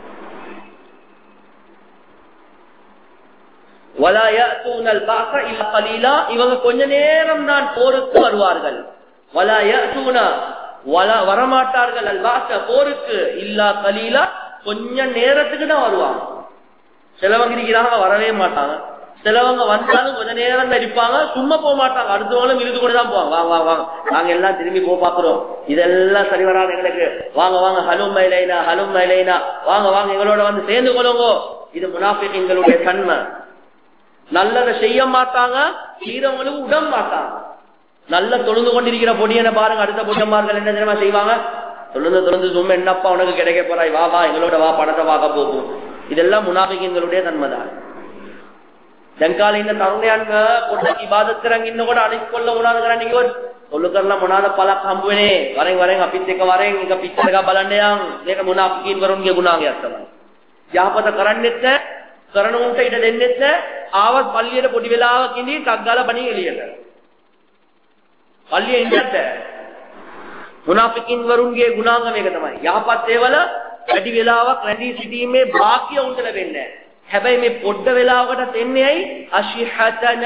ولا يأتون البعث إلا قليلا இவங்க கொஞ்ச நேரம் தான் போருக்கு வருவார்கள். ولا يأتون வரமாட்டார்கள் البعث போருக்கு இல்லா قليلا கொஞ்ச நேரத்துக்கு தான் வருவாங்க. சிலவங்க இருக்கிறாங்க வரவே மாட்டாங்க. சிலவங்க வந்தாலும் கொஞ்ச நேரம் தான் இருப்பாங்க, சும்மா போக மாட்டாங்க. அடுத்தவங்களும் இழுத்து கூட தான் போவாங்க. வாங்க வாங்க நாங்க எல்லாம் திரும்பி போக பாக்குறோம், இதெல்லாம் சரி வராது எங்களுக்கு, வாங்க வாங்க ஹலும் மைலைனா ஹலும் மைலைனா வாங்க வாங்க எங்களோட வந்து சேர்ந்து கொள்ளுங்க. இது முனாஃபிக்குகளுடைய தன்மை. நல்லதை செய்ய மாட்டாங்க, செய்யறவங்களுக்கு உட மாட்டாங்க. நல்ல தொழுந்து கொண்டிருக்கிற பொடியனை பாருங்க, அடுத்த பொடியன்மார்கள் என்ன தெரியுமா செய்வாங்க? தொழுந்து சும்மா என்னப்பா உனக்கு கிடைக்க போறாய், வா வா எங்களோட வா பணத்தை பார்க்க போகும். இதெல்லாம் முனாஃபிக்குகளுடைய தன்மைதான். දැන්කාලේ ඉන්න තරුණයන්ව පොඩ්ඩක් ඉබාදත් කරන් ඉන්නකොට අනිත් කොල්ල මොනවාද කරන්නේ කිව්වොත් ඔල්ල කරලා මොනවාද පළක් හම්බ වෙන්නේ වරෙන් අපිත් එක වරෙන් එක පිටර එක බලන්න යන්. මේක මුනාෆිකින් වරුන්ගේ ගුණාංගයක් තමයි. යහපත කරන්නෙත් නැහැ, කරන උන්ට ඉඩ දෙන්නෙත් නැහැ. ආවත් පල්ලියට පොඩි වෙලාවක් ඉඳි ටක් ගාලා බණී එළියට. පල්ලියේ ඉන්නත් මුනාෆිකින් වරුන්ගේ ගුණාංග මේක තමයි. යහපත් ඒවල වැඩි වෙලාවක් රැඳී සිටීමේ වාක්‍ය උන්ට ලැබෙන්නේ නැහැ. හැබැයි මේ පොඩ්ඩ වෙලාවකට එන්නේ ඇයි? අෂිහතන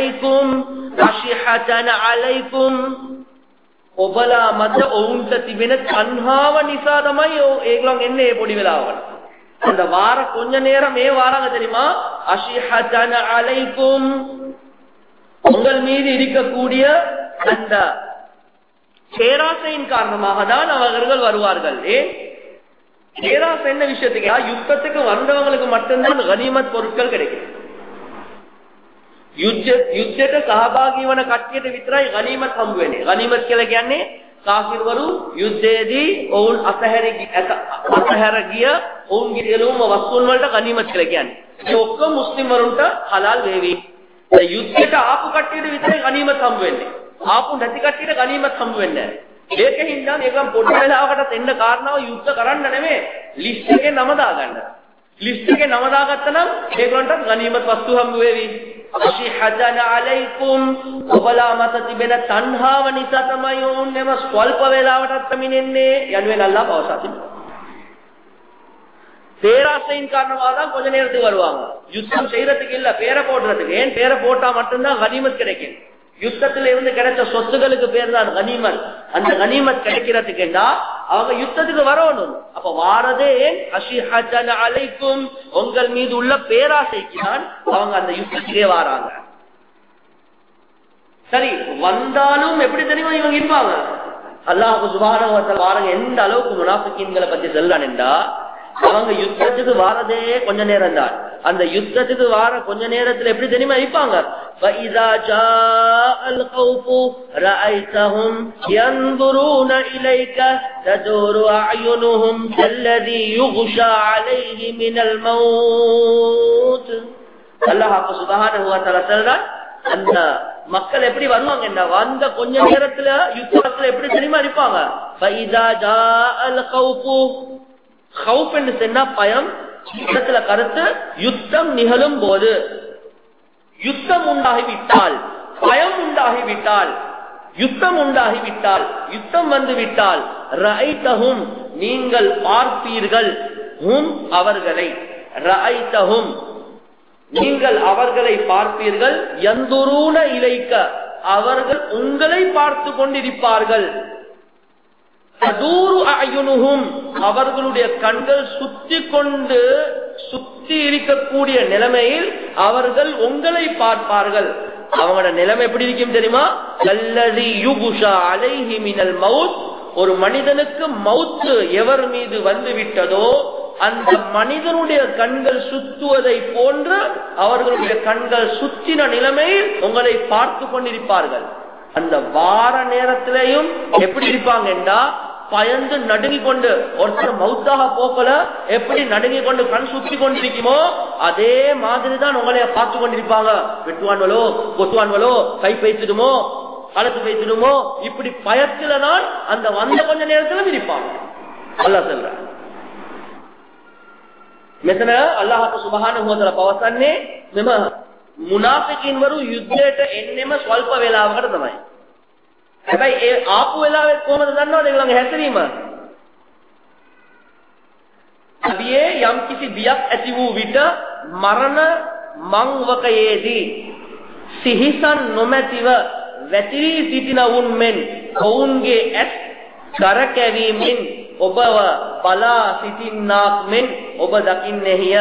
අලයිකුම් ඔබලා මත ඔවුන්ට තිබෙන තණ්හාව නිසා තමයි ඒගොල්ලන් එන්නේ මේ පොඩි වෙලාවකට. அந்த வார கொஞ்ச நேரம் මේ வாராங்க தெரியுமா? அஷிஹதன அலைக்கும் உங்கள் மீது இருக்கக்கூடிய அந்த பேராசையின் காரணமாக தான் அவர்கள் வருவார்கள். பேராசை என்ன விஷயத்துக்கு? யுத்தத்துக்கு வந்தவங்களுக்கு மட்டும்தான் கனிமத் பொருட்கள் கிடைக்கும். යුද්ධයට සහභාගී වන කට්ටියට විතරයි ගනිමත් හම්බ වෙන්නේ. ගනිමත් කියලා කියන්නේ කාෆිර්වරු යුද්ධයේදී ඔවුන් අතහැර ගිය ඔවුන්ගේ සියලුම වස්තුන් වලට ගනිමත් කියලා කියන්නේ. ඒ ඔක්කොම මුස්ලිම් වරුන්ට හලාල් වේවි. ඒ යුද්ධයට ආපු කට්ටියට විතරයි ගනිමත් හම්බ වෙන්නේ. ආපු නැති කට්ටියට ගනිමත් හම්බ වෙන්නේ නැහැ. ඒකෙන් නම් ඒකම් පොඩි වෙලාවකට එන්න කාරණාව යුද්ධ කරන්න නෙමෙයි, ලිස්ට් එකේ නම දාගන්න. ලිස්ට් එකේ නම දාගත්තා නම් ඒගොල්ලන්ට ගනිමත් වස්තු හම්බ වෙවි. අෂිහදන අලයිකුම් ඔබලා මත තිබෙන තණ්හාව නිසා තමයි ඕන්නෙම ස්වල්ප වේලාවටත් පැමිණෙන්නේ යනුවෙන් අල්ලාහ් පවසා තිබෙනවා. பேராசையின் காரணமாக தான் கொஞ்ச நேரத்துக்கு வருவாங்க. யுத்தம் செய்யறதுக்கு இல்ல, பேரை போடுறதுக்கு. ஏன் பேரை போட்டா மட்டும்தான் கனிமத் கிடைக்கும். யுத்தத்துல இருந்து கிடைச்ச சொத்துகளுக்கு பேர் தான் கனிமத். அந்த கனிமத் கிடைக்கிறதுக்குன்னா அவங்க யுத்தத்துக்கு வரணும். அப்ப வாரதே ஏன்? அஷிஹதன அலைக்கும் உங்கள் மீது உள்ள பேராசைக்கு தான் அவங்க அந்த யுத்தத்திலே வராங்க. சரி, வந்தாலும் எப்படி தெரியுமா இவங்க இருப்பாங்க? அல்லாஹ் சுப்ஹானஹு வ தஆலா பாருங்க எந்த அளவுக்கு முனாஃபிகீன்களை பத்தி சொல்லணும்டா, அவங்க யுத்தத்துக்கு வாரதே கொஞ்ச நேரம் தான். அந்த யுத்தத்துக்கு வார கொஞ்ச நேரத்துல எப்படி தெரியுமா இருப்பாங்க? فَإِذَا جَاءَ الْخَوْفُ رَأَيْتَهُمْ يَنْظُرُونَ إِلَيْكَ تَدُورُ أَعْيُنُهُمْ كَالَّذِي يُغْشَى عَلَيْهِ مِنَ الْمَوْتِ. அல்லாஹ் சுப்ஹானஹு வ தஆலா சொல்றார், அந்த மக்கள் எப்படி வருவாங்கன்னா வந்த கொஞ்ச நேரத்துல யுத்தத்துல எப்படி தெரியுமா இருப்பாங்க? فَإِذَا جَاءَ الْخَوْفُ ஹவுஃப் என்று சொன்னா பயம். யுத்தத்துல கருத்து யுத்தம் நிகழும் போது, யுத்தம் உண்டாகிவிட்டால், பயம் உண்டாகிவிட்டால், யுத்தம் உண்டாகிவிட்டால், யுத்தம் வந்து விட்டால், ரஐதஹும் நீங்கள் பார்ப்பீர்கள், ஹும் அவர்களை, ரஐதஹும் நீங்கள் அவர்களை பார்ப்பீர்கள், யந்துரூன இலைக்க அவர்கள் உங்களை பார்த்து கொண்டிருப்பார்கள், அவர்களுடைய கண்கள் சுத்தி இருக்கக்கூடிய நிலைமையில் அவர்கள் உங்களை பார்ப்பார்கள். அவங்களோட நிலைமை எப்படி இருக்கும் தெரியுமா? அல்லதி யுகுஷா அலைஹி மினல் மவுத். ஒரு மனிதனுக்கு மவுத்து எவர் மீது வந்து விட்டதோ அந்த மனிதனுடைய கண்கள் சுத்துவதை போன்று அவர்களுடைய கண்கள் சுத்தின நிலைமையில் உங்களை பார்த்து கொண்டிருப்பார்கள். அந்த வார நேரத்திலையும் எப்படி இருப்பாங்கன்றா பயந்து நடுங்கி கொண்டு ஒருத்தர் மௌத்தாக போக்கல எப்படி நடுங்கி கொண்டு கண் சுத்தி கொண்டிருக்குமோ அதே மாதிரிதான் உங்களைய பார்த்து கொண்டிருப்பாங்க. வெட்டுவான்களோ கொத்துவான்களோ கை பேசிடுமோ கலத்து பேசிடுமோ இப்படி பயத்துல தான் அந்த வந்த கொஞ்ச நேரத்துல விரிப்பாங்க. அல்லாஹ் சொல்ற මෙතන අල්ලාහ් සුබ්හානහු වතාලා පවසන්නේ මෙම මුනාෆිකින් වරු යුද්ධයට එන්නෙම ස්වල්ප වේලාවකට තමයි. හැබැයි ඒ ආපු වෙලාවෙත් කොහමද දන්නවද ඒගොල්ලන්ගේ හැසිරීම? අබියේ යම් කිසි බියක් ඇති වූ විට මරණ මංවකයේදී සිහිසන් නොමැතිව වැතිරී සිටින වුන් මෙන් ඔවුන්ගේ ඇස් කරකැවීමෙන් ඔබව බලා සිටින්නාක් මෙන් ඔබ දකින්නේය.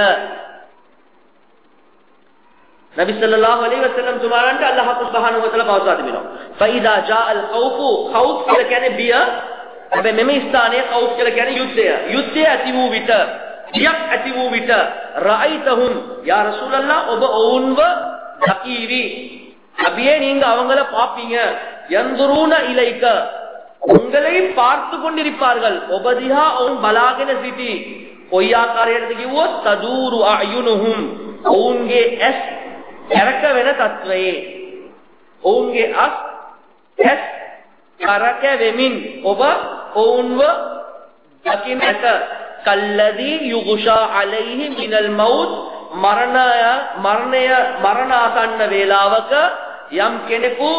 නබි සල්ලල්ලාහු අලයිහි වසල්ලම් තුමාලන්ට අල්ලාහ් සුබ්හානහු වතාලා පවසා තිබෙනවා. ෆයිදා ජාඅල් ඛෞෆු ඛෞෆ් කියලා කියන්නේ බිය. හැබැයි මෙමෙ ස්ථානයේ ඛෞෆ් කියලා කියන්නේ යුද්ධය. යුද්ධය ඇති වූ විට බියක් ඇති වූ විට රායිතහුම් යා රසූලල්ලාහ් ඔබ ඔවුන්ව දකීවි. අබියේ நீங்க அவங்கள பாப்பீங்க. යන්දුරුන ඉලයික உங்களை பார்த்து கொண்டிருப்பார்கள். ඔබදිහා ඔවුන් බලාගෙන සිටි. කොයි ආකාරයකටද කිව්වොත් තදූරු අයුනුහුම් ඔවුන්ගේ ඇස් කරක වෙන තත්වයේ ඔවුන්ගේ ඇස් කරක වෙමින් ඔබ ඔවුන්ව දකින්නට කල්ලදී යුගෂා අලයිහි මිනල් මවුත් මරණ ආසන්න වේලාවක යම් කෙනෙකු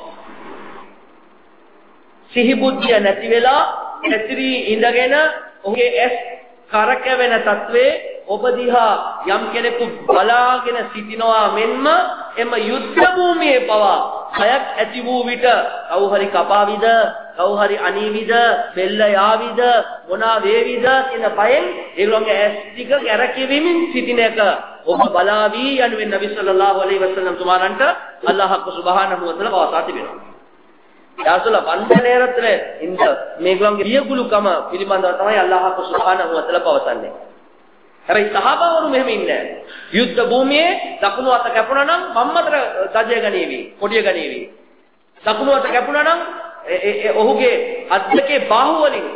සිහිබුද්ධිය නැති වෙලා ඇතිරී ඉඳගෙන ඔහුගේ ඇස් කරක වෙන තත්වේ ඔබ දිහා යම් කෙනෙකු බලාගෙන සිටිනවා මෙන්ම එම යුද්ධ භූමියේ පවා හයක් ඇති වූ විට කවු හරි කපාවිද කවු හරි අනීවිද බෙල්ල යාවිද මොනා වේවිද කියන බයෙන් ඒගොල්ලෝගේ ඇස් ටික කැරකෙමින් සිටින එක ඔබ බලාවි යනුවෙන් නබි සල්ලල්ලාහු අලයිහි වසල්ලම් තුමාලන්ට අල්ලාහ් සුබ්හානහු වතාලා පවසා තිබෙනවා. යාසල වන්ද நேரத்துல இந்த මේගොල්ලන්ගේ පියකුළුකම පිළිබඳව තමයි අල්ලාහ් සුබ්හානහු වතාලා පවසන්නේ. හැබැයි සහාබාවරු මෙහෙම ඉන්නේ නැහැ. යුද්ධ භූමියේ දකුණු අත කැපුණා නම් වම් අතට දජය ගනීවි, කොඩිය ගනීවි. දකුණු අත කැපුණා නම් ඔහුගේ අත් දෙකේ බාහුව වලින්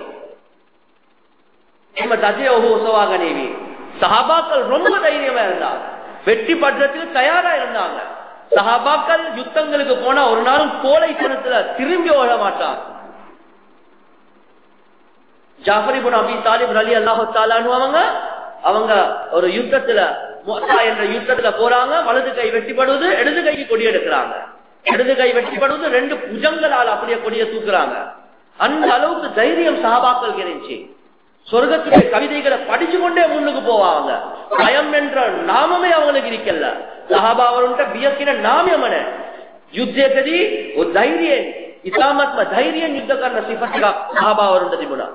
එහෙම දජය ඔහු ඔසවා ගනීවි. சஹாபாக்கள் ரொம்ப தைரியமா இருந்தாங்க. வெற்றி படுறதுக்கு தயாரா இருந்தாங்க. சஹாபாக்கள் யுத்தங்களுக்கு போனா ஒரு நாளும் கோழைத்தனத்துல திரும்பி ஓட மாட்டாங்க. ஜாஃபர் இப்னு அபி தாலிப் ரலியல்லாஹு தஆலா அன்ஹு அவங்க ஒரு யுத்தத்துல முஅத்தா என்ற யுத்தத்துல போறாங்க. வலது கை வெட்டிப்படுவது, இடது கைக்கு கொடி எடுக்கிறாங்க. இடது கை வெட்டிப்படுவது, ரெண்டு புஜங்களால் அப்படியே கொடியை தூக்குறாங்க. அந்த அளவுக்கு தைரியம் சஹாபாக்கள் இருந்துச்சு. சொர்க்கத்துடைய கவிதைகளை படிச்சு கொண்டே முன்னுக்கு போவாங்க. பயம் என்ற நாமமே அவங்களுக்கு இருக்கல. சஹாபாவருන්ට බිය කියන නාමයමන යුද්ධයකදී ඔය ධෛර්යයෙන් ඉතාමත්ම ධෛර්යයෙන් යුද්ධ කරන සිෆත් එක සහාබාවරුන්ට තිබුණා.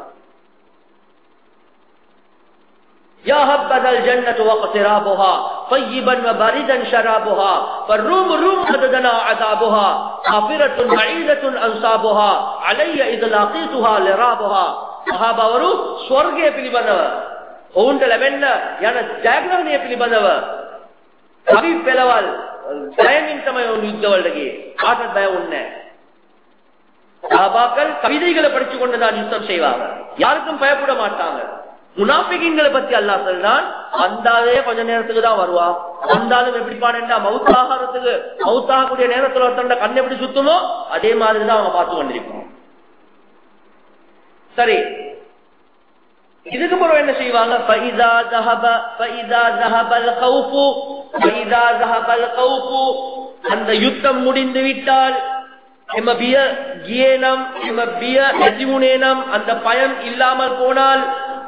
يا حبذا الجنة واقترابها طيبا وباردا شرابها فالروم روم قدنا عذابها غافرة بعيدة أنصابها علي إذ لاقيتها لرابها. සහාබාවරු ස්වර්ගය පිළිබඳව ඔවුන්ට ලැබෙන්න යන ජයග්‍රහණය පිළිබඳව කවි පෙළවල් ගයමින් තමයි ඔවුන් යුද්ධවලට ගියේ. කාටවත් බය වුණේ නැහැ. சஹாபாக்கள் கவிதைகளை படிச்சு கொண்டுதான் யுத்தம் செய்வாங்க. யாருக்கும் பயப்பட மாட்டாங்க. முனாஃபிகீன்களை பத்தி அல்லாஹ் சொல்றான், வந்தாலே கொஞ்ச நேரத்துக்கு தான் வருவா. வந்தாலும் எப்படி பாடண்டா மவுத்தாகிறதுக்கு மவுத்தாகக்கூடிய நேரத்துல ஒருத்தண்ட கண் எப்படி சுத்துமோ அதே மாதிரிதான் அவங்க பார்த்து கொண்டிருப்போம். சரி, இதுக்கு பிறகு என்ன செய்வாங்க? அந்த யுத்தம் முடிந்து விட்டால் அந்த பயம் இல்லாமல் போனால்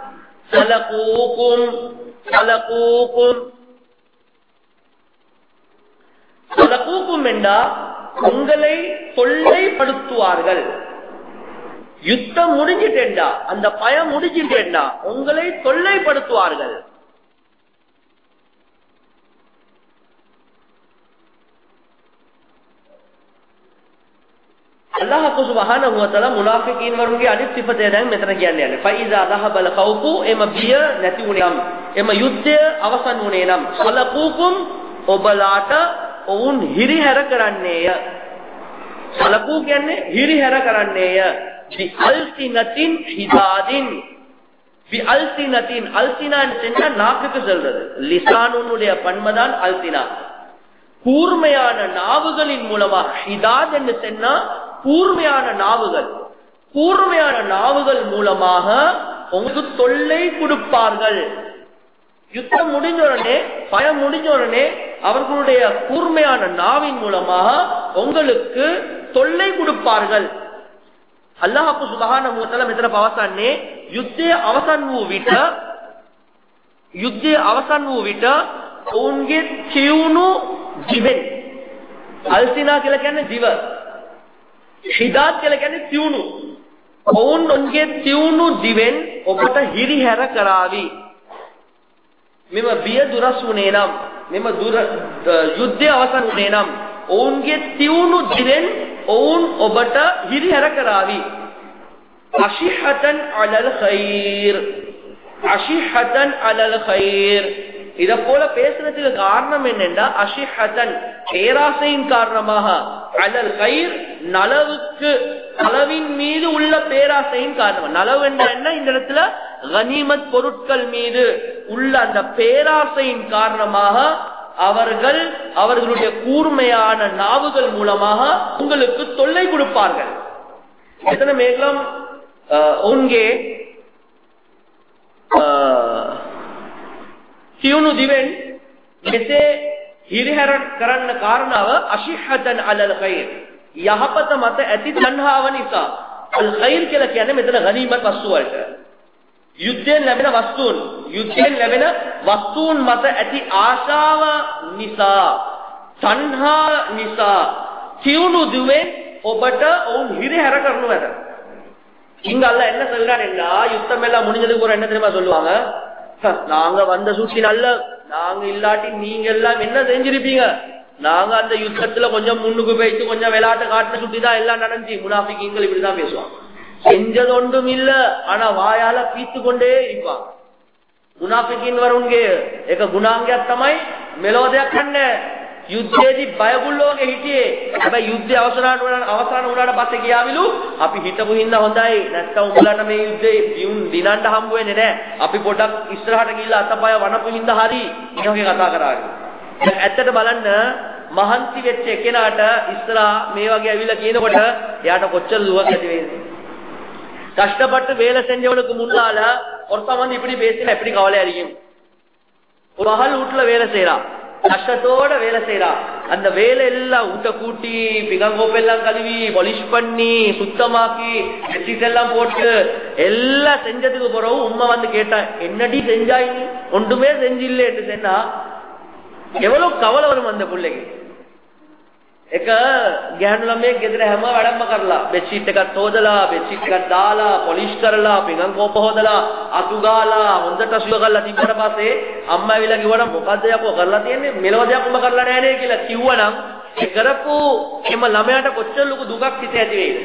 என்றா உங்களை தொல்லைப்படுத்துவார்கள். யுத்தம் முடிஞ்சிட்டேண்டா, அந்த பயம் முடிஞ்சிட்டேண்டா உங்களை தொல்லைப்படுத்துவார்கள். අල්ලාහ් සුබ්හානහු වතාලා මුනාෆිකීන් වරුන්ගේ අනිත් සිපතේ දැන් මෙතන කියන්නේ. ෆයිසා දහබල් ඛෞෆු එම බිය නැති වුණේ නම්, එම යුද්ධය අවසන් වුණේ නම් සලකූකුම් ඔබලාට ඔවුන් හිරිහැර කරන්නේය. සලකූ කියන්නේ හිරිහැර කරන්නේය. பி அல்சினத்தின் ஹிதாதின். பி அல்சினத்தின், அல்சினான்னு சொன்னா நாக்குக்கு சொல்றது. லிசானுடைய பன்மைதான் அல்சினா. கூர்மையான நாவுகளின் மூலமாக. ஹிதாத் என்று சொன்னா கூர்மையான நாவுகள். கூர்மையான நாவுகள் மூலமாக உங்களுக்கு தொல்லை கொடுப்பார்கள். யுத்தம் முடிஞ்ச உடனே, பயம் முடிஞ்ச உடனே அவர்களுடைய கூர்மையான நாவின் மூலமாக உங்களுக்கு தொல்லை கொடுப்பார்கள். अल्लाह सुब्हानहू व तआला मित्र पावसान ने युद्धे अवसान वो विटा उनके थियुनु जीवन अल्सिना के लिए कहने जीव हिदात के लिए कहने थियुनु उनके थियुनु जीवन ओबटा हिरी हेरा करावी मेम बिय दुरसुनेनम मेम दुर युद्धे अवसान उनेनम उनके थियुनु जीवन ओन ओबटा हिरी हेरा करावी अशिहतन अलल खैर अशिहतन अलल खैर इध पोल பேசுறதுக்கு காரணம் என்னன்னா அஷிஹதன் பேராசையின் காரணமாக அலல் கைர் நலவுக்கு நலவின் மீது உள்ள பேராசையின் காரணம். நலவு என்ன இந்த இடத்துல கனிமத் பொருட்கள் மீது உள்ள அந்த பேராசையின் காரணமாக அவர்கள் அவர்களுடைய கூர்மையான நாவுகள் மூலமாக உங்களுக்கு தொல்லை கொடுப்பார்கள். எத்தனை மேலும் उनके क्यों दिवेन जैसे हिरिहरण करन कारणाव अशिहतन अलल खैर यहाँ पर तो मत ऐसी तन्हावनिसा अल खैर के लिए कहने में इतना गनीमत वस्तु है युद्धेन लेबेना वस्तुन मत ऐसी आशाव निसा तन्हा निसा क्यों दिवेन ओबटा उन हिरिहरण करने वाला இங்க அல்லாஹ் என்ன சொல்றாருன்னா யுத்தம் எல்லாம் முடிஞ்சதுக்கு அப்புறம் என்ன தெரியுமா சொல்லுவாங்க, நாங்க வந்த சூழ்ச்சி நல்ல நாங்க இல்லாட்டி நீங்க எல்லாம் என்ன செஞ்சிருப்பீங்க, நாங்க அந்த யுத்தத்துல கொஞ்சம் முன்னுக்கு போயிட்டு கொஞ்சம் விளையாட்டு காட்டுல சுட்டிதான் எல்லாம் நடந்துச்சு. முனாஃபிகீன்கள் இப்படிதான் பேசுவாங்க. செஞ்சது ஒன்றும் இல்ல ஆனா வாயால பீத்து கொண்டே இருப்பாங்க. मुनाफिकीन वरुणगे एक गुणांगයක් තමයි මෙලෝ දෙයක් නැහැ. යුද්ධයේදී බයගුල්ලෝගේ හිටියේ. හැබැයි යුද්ධය අවසන් වුණාට පස්සේ කියාවිලු අපි හිතපු හින්දා හොඳයි. නැත්තම් උඹලට මේ යුද්ධේ දිනන්න හම්බ වෙන්නේ නැහැ. අපි පොඩක් ඉස්සරහට ගිහිල්ලා අතපය වනපු හින්දා හරි මේ වගේ කතා කරාගෙන. ඇත්තට බලන්න මහන්සි වෙච්ච කෙනාට ඉස්සරහා මේ වගේ ඇවිල්ලා කියනකොට එයාට කොච්චර දුවක් ඇති වෙයිද? கஷ்டப்பட்டு வேலை செஞ்சவனுக்கு முன்னால ஒருத்தன் வந்து இப்படி பேசினா எப்படி கவலை அறியும்? ஒரு மகள் வீட்டுல வேலை செய்யறா, கஷ்டத்தோட வேலை செய்யறா. அந்த வேலை எல்லாம் ஊட்ட கூட்டி பிகங்கோப்பெல்லாம் கழுவி பாலிஷ் பண்ணி சுத்தமாக்கி எக்ஸிஸ் எல்லாம் போட்டு எல்லாம் செஞ்சதுக்கு பிறகு உண்மை வந்து கேட்டா என்னடி செஞ்சாய் நீ? ஒன்றுமே செஞ்சில்லை என்று சொன்னா எவ்வளவு கவலை வரும் அந்த பிள்ளைக்கு. एक गहनु लम्बे ගෙදර හැම වැඩක්ම කරලා බෙඩ්ෂීට් එකක් හොදලා බෙඩ්ෂීට් එකක් දාලා පොලිෂ් කරලා පිඟන් කෝප හොදලා අතු ගාලා හොඳට සුව කරලා තිබ්බට පස්සේ අම්මා ඇවිල්ලා කිව්වනම් මොකද්ද යකෝ කරලා තියන්නේ මෙලව දෙයක් උඹ කරලා නැහැ නේ කියලා කිව්වනම් ඒ කරපු එම ළමයාට කොච්චර ලොකු දුකක් හිතේ ඇති වෙයිද?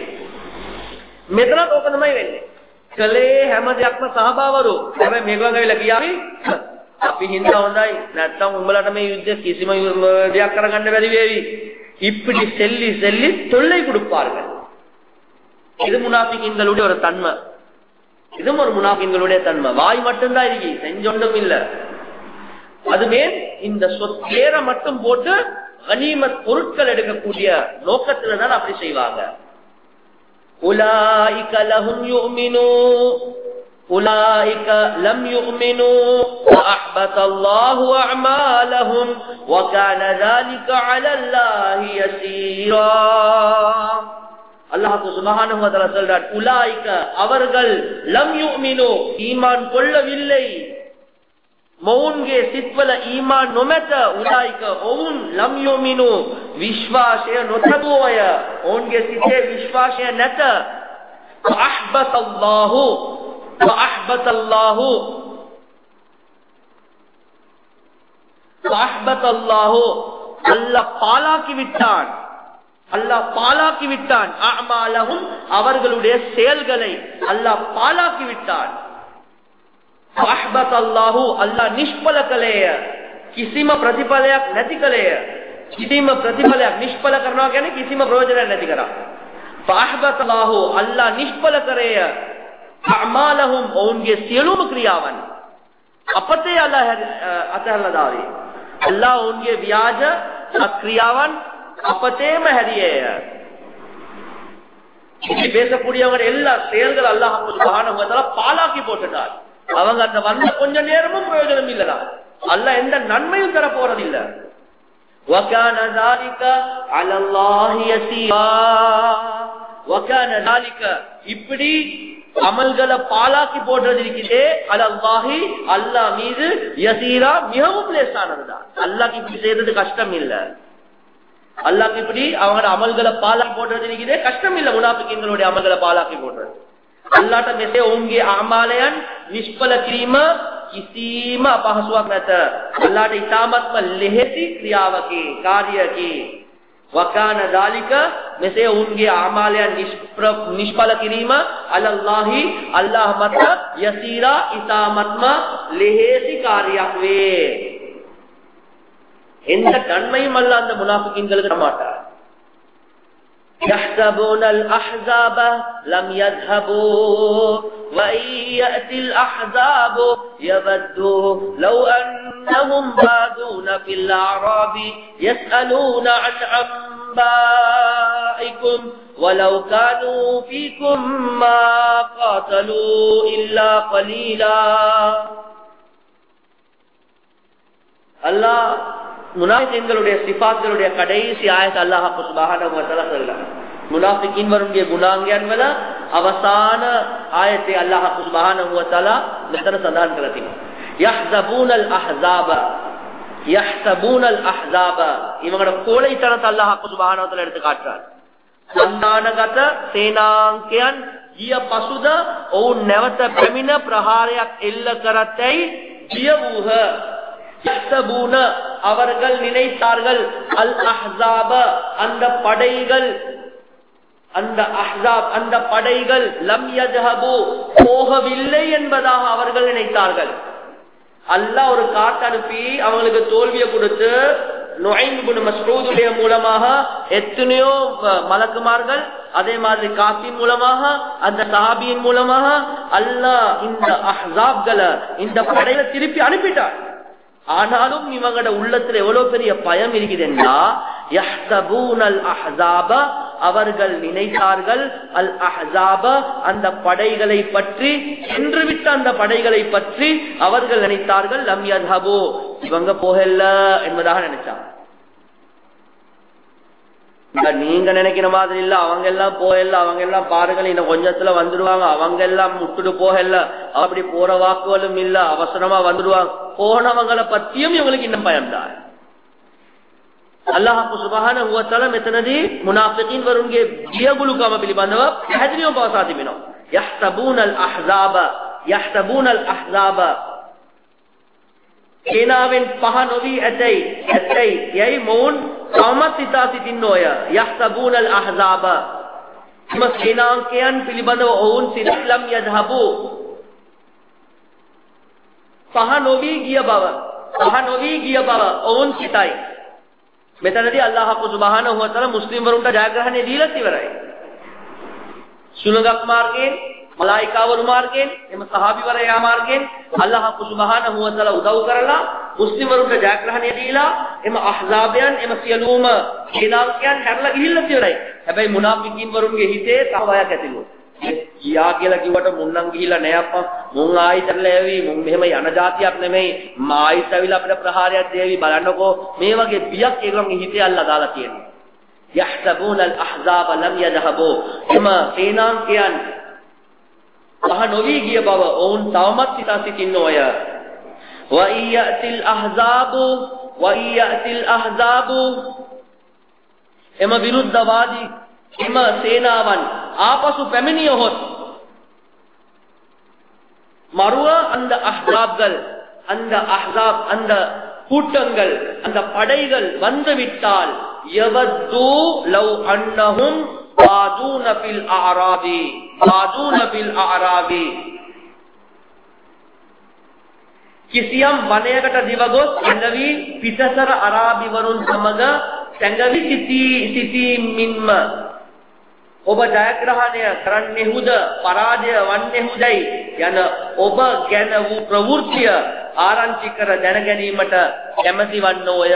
මෙතනත් ඕක තමයි වෙන්නේ. කලේ හැම දෙයක්ම සහභාගවරු. හැබැයි මේගොල්ලෝ ඇවිල්ලා කියාවි අපි හින්දා හොඳයි නැත්තම් උඹලට මේ යුද්ධ කිසිම දෙයක් කරගන්න බැරි වෙවි. இப்படி செல்லி செல்லி தொல்லை கொடுப்பார்கள். இது முனாஃபிகீன்களுடைய ஒரு தன்மை. இதுவும் ஒரு முனாஃபிகீன்களுடைய தன்மை. வாய் மட்டும்தான் இருக்கு, செஞ்சொன்றும் இல்ல. அதுமே இந்த சொத்தேர மட்டும் போட்டு கனிமத் பொருட்கள் எடுக்கக்கூடிய நோக்கத்துல தான் அப்படி செய்வாங்க. உலாயிக லஹும் யுமினூ أولئك لم يؤمنوا وأحبط الله أعمالهم وكان ذلك على الله يسيرا. அல்லாஹ் சுப்ஹானஹு வ தஆலா சொல்றார், உலாயிக அவர்கள் லம் யுமினு ஈமான் கொள்ளவில்லை. மௌன்ගේ සිත්වල ඊමාන් නොමැත. උලායික ඔවුන් லம் யுமினு විශ්වාසය නොතබෝ අය. ඔවුන්ගේ සිතේ විශ්වාසය නැත. අහ්බත අල්ලාහු وأحبط الله அல்லாஹ் பாலாக்கி விட்டான். அல்லாஹ் பாலாக்கி விட்டான். அஅமாலஹும் அவர்களுடைய செயல்களை அல்லாஹ் பாலாக்கி விட்டான். අහ්බත අල්ලාහු අල්ලාහ් නිෂ්ඵල කළේය. කිසිම ප්‍රතිඵලයක් නැති කළේය. කිසිම ප්‍රතිඵලයක් නිෂ්ඵල කරනවා කියන්නේ කිසිම ප්‍රයෝජනයක් නැති කරා. فأحبط الله නිෂ්ඵල කරේය අමාලහුම් ඔවුන්ගේ සියලුම ක්‍රියාවන් අපතේ අල්ලාහ අතහැරලා දාවේ. අල්ලාහ ඔවුන්ගේ ව්‍යාජ ක්‍රියාවන් අපතේම හැරියේය. இப்படி பேசக்கூடியவங்க எல்லா செயல்கள் அல்லாஹ் சுப்ஹானஹு வ தஆலா பாலாக்கி போட்டுட்டார். அவங்க அந்த வந்த கொஞ்ச நேரமும் பிரயோஜனம் இல்லடா. அல்லாஹ் எந்த நன்மையும் தர போறது இல்ல. وَكَانَ ذَلِكَ عَلَى اللَّهِ يَسِيرًا وَكَانَ ذَلِكَ இப்படி அமல்களை பாலாக்கி போடுறது இருக்குதே அலல்லாஹி அல்லாஹ் மீது யசீரா மிகவும் லேசானதுதான். அல்லாஹ்க்கு இப்படி செய்யறது கஷ்டம் இல்ல. அல்லாஹ் இப்படி அவங்க அமல்களை பாலாக்கி போடுறது இருக்குதே கஷ்டம் இல்ல. முனாஃபிகீன்களுடைய அமல்களை பாலாக்கி போடுறது අල්ලාහට මෙසේ ඔවුන්ගේ ආමාලයන් නිෂ්ඵල කිරීම කිසිම අපහසුයක් නැත. අල්ලාහට ඊටාත්ම ලෙහෙසි ක්‍රියාවකි කාර්යකි. වකාන ذلك මෙසේ ඔවුන්ගේ ආමාලයන් නිෂ්ඵල කිරීම අලල්ලාහි අල්ලාහ මත යසීරා ඊටාත්ම ලෙහෙසි කාර්යයක් වේ. எந்த நன்மையும் அல்ல அந்த முனாஃபிகீன்களுக்கு தர மாட்டார். يحسبون الأحزاب لم يذهبوا وإن يأتي الأحزاب يبدوا لو أنهم بادون في الأعراب يسألون عن أنبائكم ولو كانوا فيكم ما قاتلوا إلا قليلا. الله முனாஃபிகீன்களுடைய சிஃபாத்களுடைய கடைசி ஆயத் அல்லாஹ் சுப்ஹானஹு வ தஆலா சொல்றார். முனாஃபிகீன் වරුන්ගේ ගුණාංගයන් වල අවසාන ආයතේ අල්ලාහ් සුබ්හානහු ව තාලා මෙතන සඳහන් කරලා තියෙනවා. යහ්සබූනල් අහ්ஸාබ இவங்களோட கோழைத்தனத்தை அல்லாஹ் சுப்ஹானஹு வ තාලා எடுத்து காட்டுறார். සන්දානගත සේනාංකයන් ගිය පසුද ඔවුන් නැවත පැමිණ ප්‍රහාරයක් එල්ල කරතයි ගිය වූහ. யஹ்சபூன அவர்கள் நினைத்தார்கள் அல் அஹ்ஸாப அந்த படைகள் அந்த படைகள் லம் யஜஹபு போகவில்லை என்பதாக அவர்கள் நினைத்தார்கள். அல்லாஹ் ஒரு காட்டு அனுப்பி அவங்களுக்கு தோல்வியை கொடுத்து நுஐம் இப்னு மஸ்ஊதுடைய மூலமாக எத்தனையோ மலக்குமார்கள் அதே மாதிரி காஃபின் மூலமாக அந்த சஹாபியின் மூலமாக அல்லாஹ் இந்த அஹ்ஸாப்களை இந்த படைகளை திருப்பி அனுப்பிட்டார். ஆனாலும் இவங்களோட உள்ளத்துல எவ்வளவு பெரிய பயம் இருக்குதுன்னா யஹ்சபூனல் அஹ்ஸாப அவர்கள் நினைத்தார்கள் அல் அஹ்ஸாப அந்த படைகளை பற்றி சென்று விட்ட அந்த படைகளை பற்றி அவர்கள் நினைத்தார்கள் லம் யذهபு இவங்க போகல என்பதாக நினைச்சாங்க. நீங்க நினைக்கிற மாதிரி இல்ல, அவங்க எல்லாம் போகல, அவங்க எல்லாம் பாருங்கள் இன்னும் கொஞ்சத்துல வந்துடுவாங்க, அவங்க எல்லாம் முட்டுட்டு போகல, அப்படி போற வாக்குகளும் இல்ல, அவசரமா வந்துடுவாங்க. போனவங்களை பத்தியும் இவங்களுக்கு இன்னும் பயம்தான். අල්ලාහ් සුබ්හානහු ව තාලා මෙතනදී මුනාෆිකීන් වරුන්ගේ ගියගුලුකම පිළිබඳව පැහැදිලිවම පවසා තිබෙනවා. යහ්සබූනල් අහ්ஸාබ සේනාවෙන් පහ නොවි ඇතයි යයි මොවුන් තවමත් සිතා සිටින්නෝය. යහ්සබූනල් අහ්ஸාබ එම සේනාංකයන් පිළිබඳව ඔවුන් සිතලම් යذهبු පහ නොවි ගිය බව ඔවුන් සිතයි. මෙතනදී අල්ලාහ් සුබ්හානහු ව තාලා මුස්ලිම් වරුන්ට ජයග්‍රහණය දීලා ඉවරයි. සුලංගක් මාර්ගයෙන්, මලායිකාවරු මාර්ගයෙන්, එම සහාබිවරයා මාර්ගයෙන් අල්ලාහ් සුබ්හානහු ව තාලා උදව් කරලා මුස්ලිම් වරුන්ට ජයග්‍රහණය දීලා එම අහ්ஸාබයන් එම සියලුම සේනාංකයන් හැරලා ගිහිල්ලා ඉවරයි. හැබැයි මුනාෆිකින් වරුන්ගේ හිතේ තව බයක් ඇති වුණා. කියා කියලා කිව්වට මුන්නම් ගිහිල්ලා නෑ අප්පා, මුන් ආයිතරලා ඇවි, මුන් මෙහෙම යන જાතියක් නෙමෙයි, මායිත් ඇවිල්ලා අපිට ප්‍රහාරයක් දෙවි බලන්නකෝ, මේ වගේ බියක් ඒගොල්ලන්ගේ හිතේ අල්ලා දාලා තියෙනවා. යහ්සබූනල් අහ්ஸාබ ලම් යذهبු එම සේනාංකයන් පහ නොවි ගිය බව ඔවුන් තවමත් සිතා සිටින්නෝය. වයියතිල් අහ්ஸාබු එම විරුද්ධවාදී එම සේනාවන් ආපසු පැමිණියොත් மறுவ அந்த அஹ்ஸாப்கள் அந்த கூட்டங்கள் அந்த படைகள் வந்துவிட்டால் யவது லவ் அன்னஹும் பாதூன ஃபில் அஅராபி කිසියම් වනයකට දිවගොස් ඇඟවි පිටසර අරාබි වරුන් සමග තැඟවි සිටීමින්ම ඔබ ජයග්‍රහණය කරන්නෙහුද පරාජය වන්නෙහුදයි යන ඔබ ගැන වූ ප්‍රවෘත්තිය ආරංචි කර දැන ගැනීමට කැමැති වන්නෝය.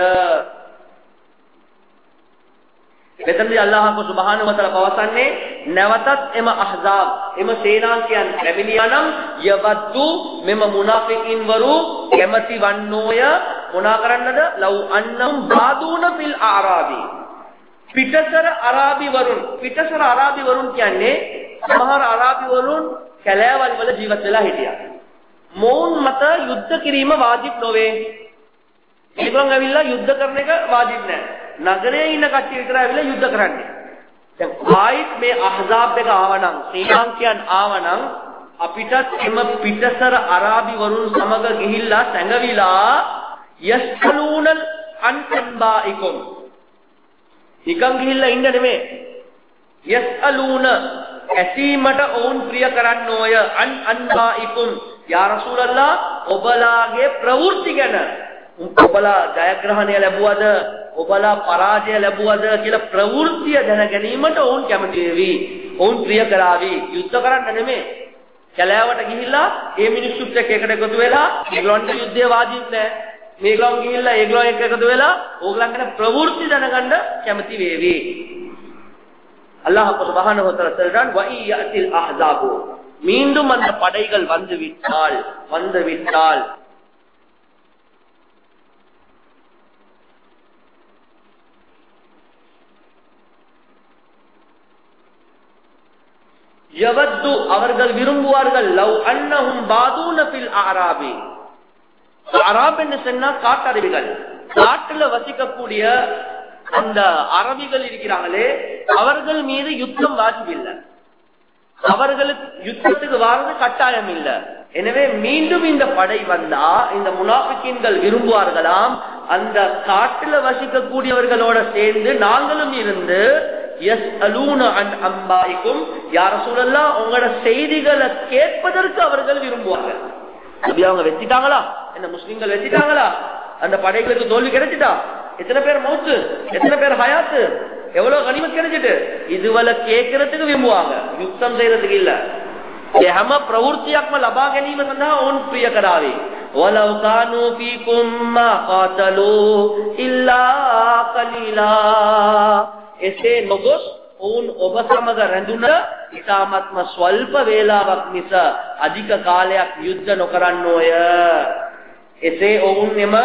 මෙතනදී අල්ලාහ් සුබ්හානහු වතාලා පවසන්නේ නැවතත් එම අහ්සාබ් එම සේනාංකයන් ලැබෙනියා නම් යවද්දු මෙම මුනාෆිකින් වරු කැමැති වන්නෝය මොනා කරන්නද ලව් අන්නම් බාදුන ෆිල් ආරාබි පිටසර අරාබි වරුන් කියන්නේ සමහර අරාබි වරුන් කැලෑවල් වල ජීවත් වෙලා හිටියා. මොවුන් මත යුද්ධ කිරීම වාජිබ් නොවේ. ඒගොල්ලන් ඇවිල්ලා යුද්ධ කරන එක වාජිබ් නෑ. නගරයේ ඉන්න කට්ටිය විතරයි ඇවිල්ලා යුද්ධ කරන්නේ. දැන් ආයිත් මේ අහ්සාබ් එක ආවනම් ශ්‍රීලංකයන් ආවනම් අපිට එම පිටසර අරාබි වරුන් සමග ගිහිල්ලා සැඟවිලා යස්ලූන අන් අන්බායිකුම් නිකන් ගිහිල්ලා ඉන්න නෙමෙයි. යස්අලූන ඇසීමට ඔවුන් ප්‍රිය කරන්නෝය අන් අන්බායිකුම් යා රසූලල්ලාහ් ඔබලාගේ ප්‍රවෘත්ති ගැන ඔබලා ජයග්‍රහණය ලැබුවද ඔබලා පරාජය ලැබුවද කියලා ප්‍රවෘත්තිය දැන ගැනීමට ඔවුන් කැමති වෙවි. ඔවුන් ප්‍රිය කරાવી. යුද්ධ කරන්න නෙමෙයි. කැලෑවට ගිහිල්ලා මේ මිනිස්සුත් එක්ක එකට එකතු වෙලා ඒගොල්ලන්ට යුද්ධය වාජිබ් නෑ. මේගොල්ලන් ගිහිල්ලා ඒගොල්ලන් එක්ක එකතු වෙලා ඕගොල්ලන් ගැන ප්‍රවෘත්ති දැනගන්න කැමති වේවි. அல்லாஹ் சுப்ஹானஹு வ தஆலா சொல்றான் வஇயத்தில் அஹ்ஸாபு மீண்டும் அந்த படைகள் வந்து விட்டால் யவது அவர்கள் விரும்புவார்கள் லவ் அன்னஹும் பாதுன ஃபில் அராபி அராப் என்று சொன்னா காட்டரபிகள் காட்டுல வசிக்கக்கூடிய அந்த அரபிகள் இருக்கிறாங்களே அவர்கள் மீது யுத்தம் வாஜிப் இல்ல. அவர்களுக்கு யுத்தத்துக்கு வாரது கட்டாயம் இல்ல. எனவே மீண்டும் இந்த படை வந்தா இந்த முனாஃபிகீன்கள் விரும்புவார்களாம் அந்த காட்டுல வசிக்கக்கூடியவர்களோட சேர்ந்து நாங்களும் இருந்து யஸ்அலூன அன் அம்பாயிக்கும் யா ரசூலல்லாஹ் உங்களோட செய்திகளை கேட்பதற்கு அவர்கள் விரும்புவார்கள். நபி அவங்க வெச்சிட்டாங்களா? என்ன முஸ்லிம்கள் வெச்சிட்டாங்களா? அந்த படைகளுக்கு தோல்வி கிடைச்சிட்டா? எத்தனை பேர் மௌத்து, எத்தனை பேர் ஹயாத்து, எவ்வளவு கனிமத் கிடைச்சிட்டு இதுவரை கேட்கறதுக்கு விரும்புவாங்க, யுத்தம் செய்யறதுக்கு இல்ல. හැම ප්‍රවෘත්තියක්ම ලබා ගැනීම සඳහා ඔවුන් ප්‍රිය කරાવી. වලව් කානූ ෆීකුම් මා කාතලූ ඉල්ලා කලීලා එසේ නොගොස් ඔවුන් ඔබ සමග රැඳුන ඉතාමත්ම ස්වල්ප වේලාවක් මිස අධික කාලයක් යුද්ධ නොකරන්නෝය. එසේ ඔවුන් එම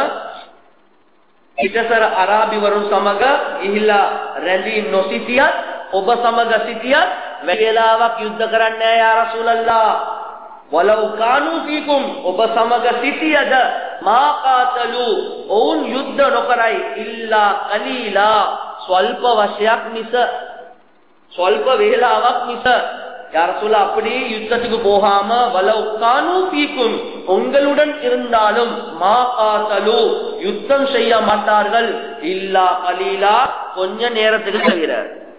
පිටසර අරාබි වරුන් සමග ඉහිලා රැඳී නොසිටියත් ඔබ සමග සිටියත් වේලාවක් යුද්ධ කරන්නේ නැහැ යා රසූලල්ලාහ්. වලව් කානූ ෆීකුම් ඔබ සමග සිටියද මා කාතලු ඔවුන් යුද්ධ නොකරයි ඉල්ලා කලීලා ස්වල්ප වශයක් මිස ස්වල්ප වේලාවක් මිස யா ரசூலா அப்படி யுத்தத்துக்கு போகாம வலவ் கானூ ஃபீக்கும் உங்களுடன் இருந்தாலும் மா காதலு யுத்தம் செய்ய மாட்டார்கள் இல்லா கலீலா கொஞ்ச நேரத்துக்கு தவிர.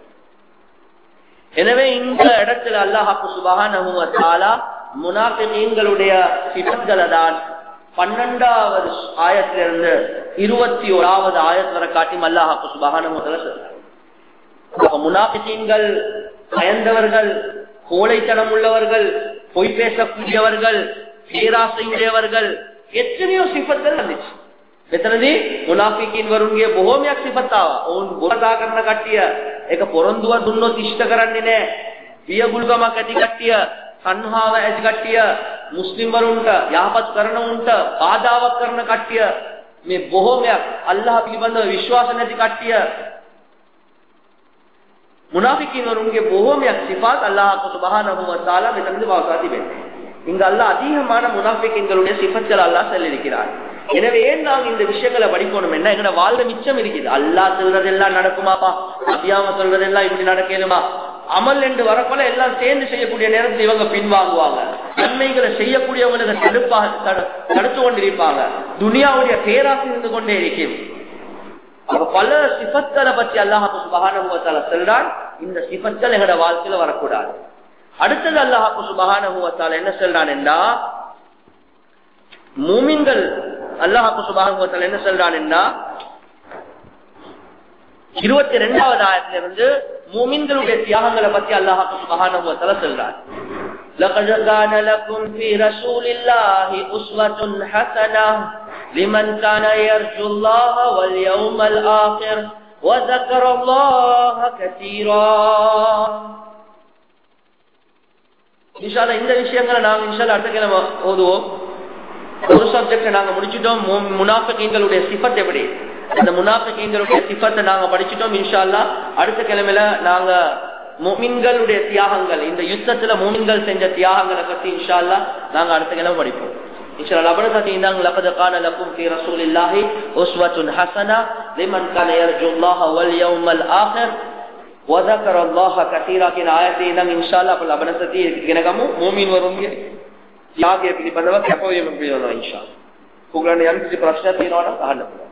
எனவே இந்த இடத்துல அல்லாஹ் சுப்ஹானஹு வ தஆலா முனாஃபிகீன்களுடைய சிஃபத்களை தான் 12வது ஆயத்திலிருந்து 21வது ஆயத் வரை காட்டி அல்லாஹ் சுப்ஹானஹு வ தஆலா சொல்றார். முனாஃபிகீன்கள் பயந்தவர்கள், கோழைத்தனம் உள்ளவர்கள், பொய் பேசக்கூடியவர்கள், பேராசையுடையவர்கள், எத்தனையோ சிஃபத்கள் வந்துச்சு. මෙතනදී මුනාෆිකින් වරුන්ගේ බොහෝමයක් සිෆත් ආවා. ඔවුන් බොරදා කරන කට්ටිය, ඒක පොරොන්දුව දුන්නොත් ඉෂ්ට කරන්නේ නැහැ. පියගුල්ගමක් ඇති කට්ටිය, සංහාව ඇති කට්ටිය, මුස්ලිම් වරුන්ට යහපත් කරන උන්ට බාධාවක් කරන කට්ටිය, මේ බොහෝමයක් අල්ලාහ් පිළිබඳව විශ්වාස නැති කට්ටිය, முனாஃபிகீன் வருங்க போகோமிයක් சிஃபாத் அல்லாஹ் சுப்ஹானஹு வ தஆலா මෙතනදී වාසා තිබෙනවා. இங்க அல்லாஹ் அதிகமான முனாஃபிகீன்களுடைய சிஃபத்கள் அல்லாஹ் சொல்லியிருக்கிறார். எனவே ஏன் நாங்க இந்த விஷயங்களை படிக்கணும் என்ன எங்கட வாழ்ற மிச்சம் இருக்குது. அல்லாஹ் சொல்றதெல்லாம் நடக்குமாப்பா, நபியாம சொல்றதெல்லாம் இப்படி நடக்கணுமா, அமல் என்று வரப்போல எல்லாம் சேர்ந்து செய்யக்கூடிய நேரத்தில் இவங்க பின்வாங்குவாங்க. நன்மைகளை செய்யக்கூடியவங்களுக்கு தடுத்து கொண்டிருப்பாங்க. துனியாவுடைய பேராசை இருந்து கொண்டே இருக்கும். பல சிஃபத்களை பற்றி அல்லாஹ் சுப்ஹானஹு வ தஆலா சொல்றான். இந்த சிஃபத்கள் எங்கட வாழ்க்கையில வரக்கூடாது. அடுத்தது அல்லாஹ் சுப்ஹானஹு வ தஆலா என்ன சொல்றான் என்றா, மூமின்கள் அல்லாஹ் சுப்ஹானஹு வ தஆலா என்ன சொல்றான் என்றா 22வது ஆயத்திலிருந்து மூமின்களுடைய தியாகங்களை பத்தி அல்லாஹ் சுப்ஹானஹு வ தஆலா சொல்றார். لقد كان لكم في رسول الله أسوة حسنة لمن كان يرجو الله واليوم الآخر وذكر الله كثيرا. இன்ஷாஅல்லாஹ் இந்த விஷயங்களை நாங்க இன்ஷாஅல்லாஹ் அடுத்த கிழமை ஓதுவோம். ஒரு சப்ஜெக்ட் நாங்க முடிச்சிட்டோம், முனாஃபிகீன்களுடைய சிஃபத் எப்படி, அந்த முனாஃபிகீன்களுடைய சிஃபத்தை நாங்க படிச்சிட்டோம். இன்ஷாஅல்லாஹ் அடுத்த கிழமையில நாங்க முஃமின்களுடைய தியாகங்கள், இந்த யுத்தத்துல முஃமின்கள் செஞ்ச தியாகங்களை பத்தி இன்ஷாஅல்லாஹ் நாங்க அடுத்த கிழமை படிப்போம். இன்ஷாஅல்லாஹ் லபரகத் இந்தாங்க லகத் கான லக்கும் ஃபீ ரசூலில்லாஹி உஸ்வத்துன் ஹஸனா லிமன் கான யர்ஜுல்லாஹ வல் யௌமல் ஆகிர் வ ذكرல்லாஹ கஸீரா කියන ආයතේ නම් ඉන්ෂාල්ලා අප ලබන සතියේ ඉගෙන ගමු. මුමින් වරුන්ගේ ත්‍යාගය පිළිබඳව කැපවීම පිළිබඳව ඉන්ෂාල්ලා. ඔයගොල්ලන් යම් කිසි ප්‍රශ්නයක් තියෙනවා නම් අහන්න පුළුවන්.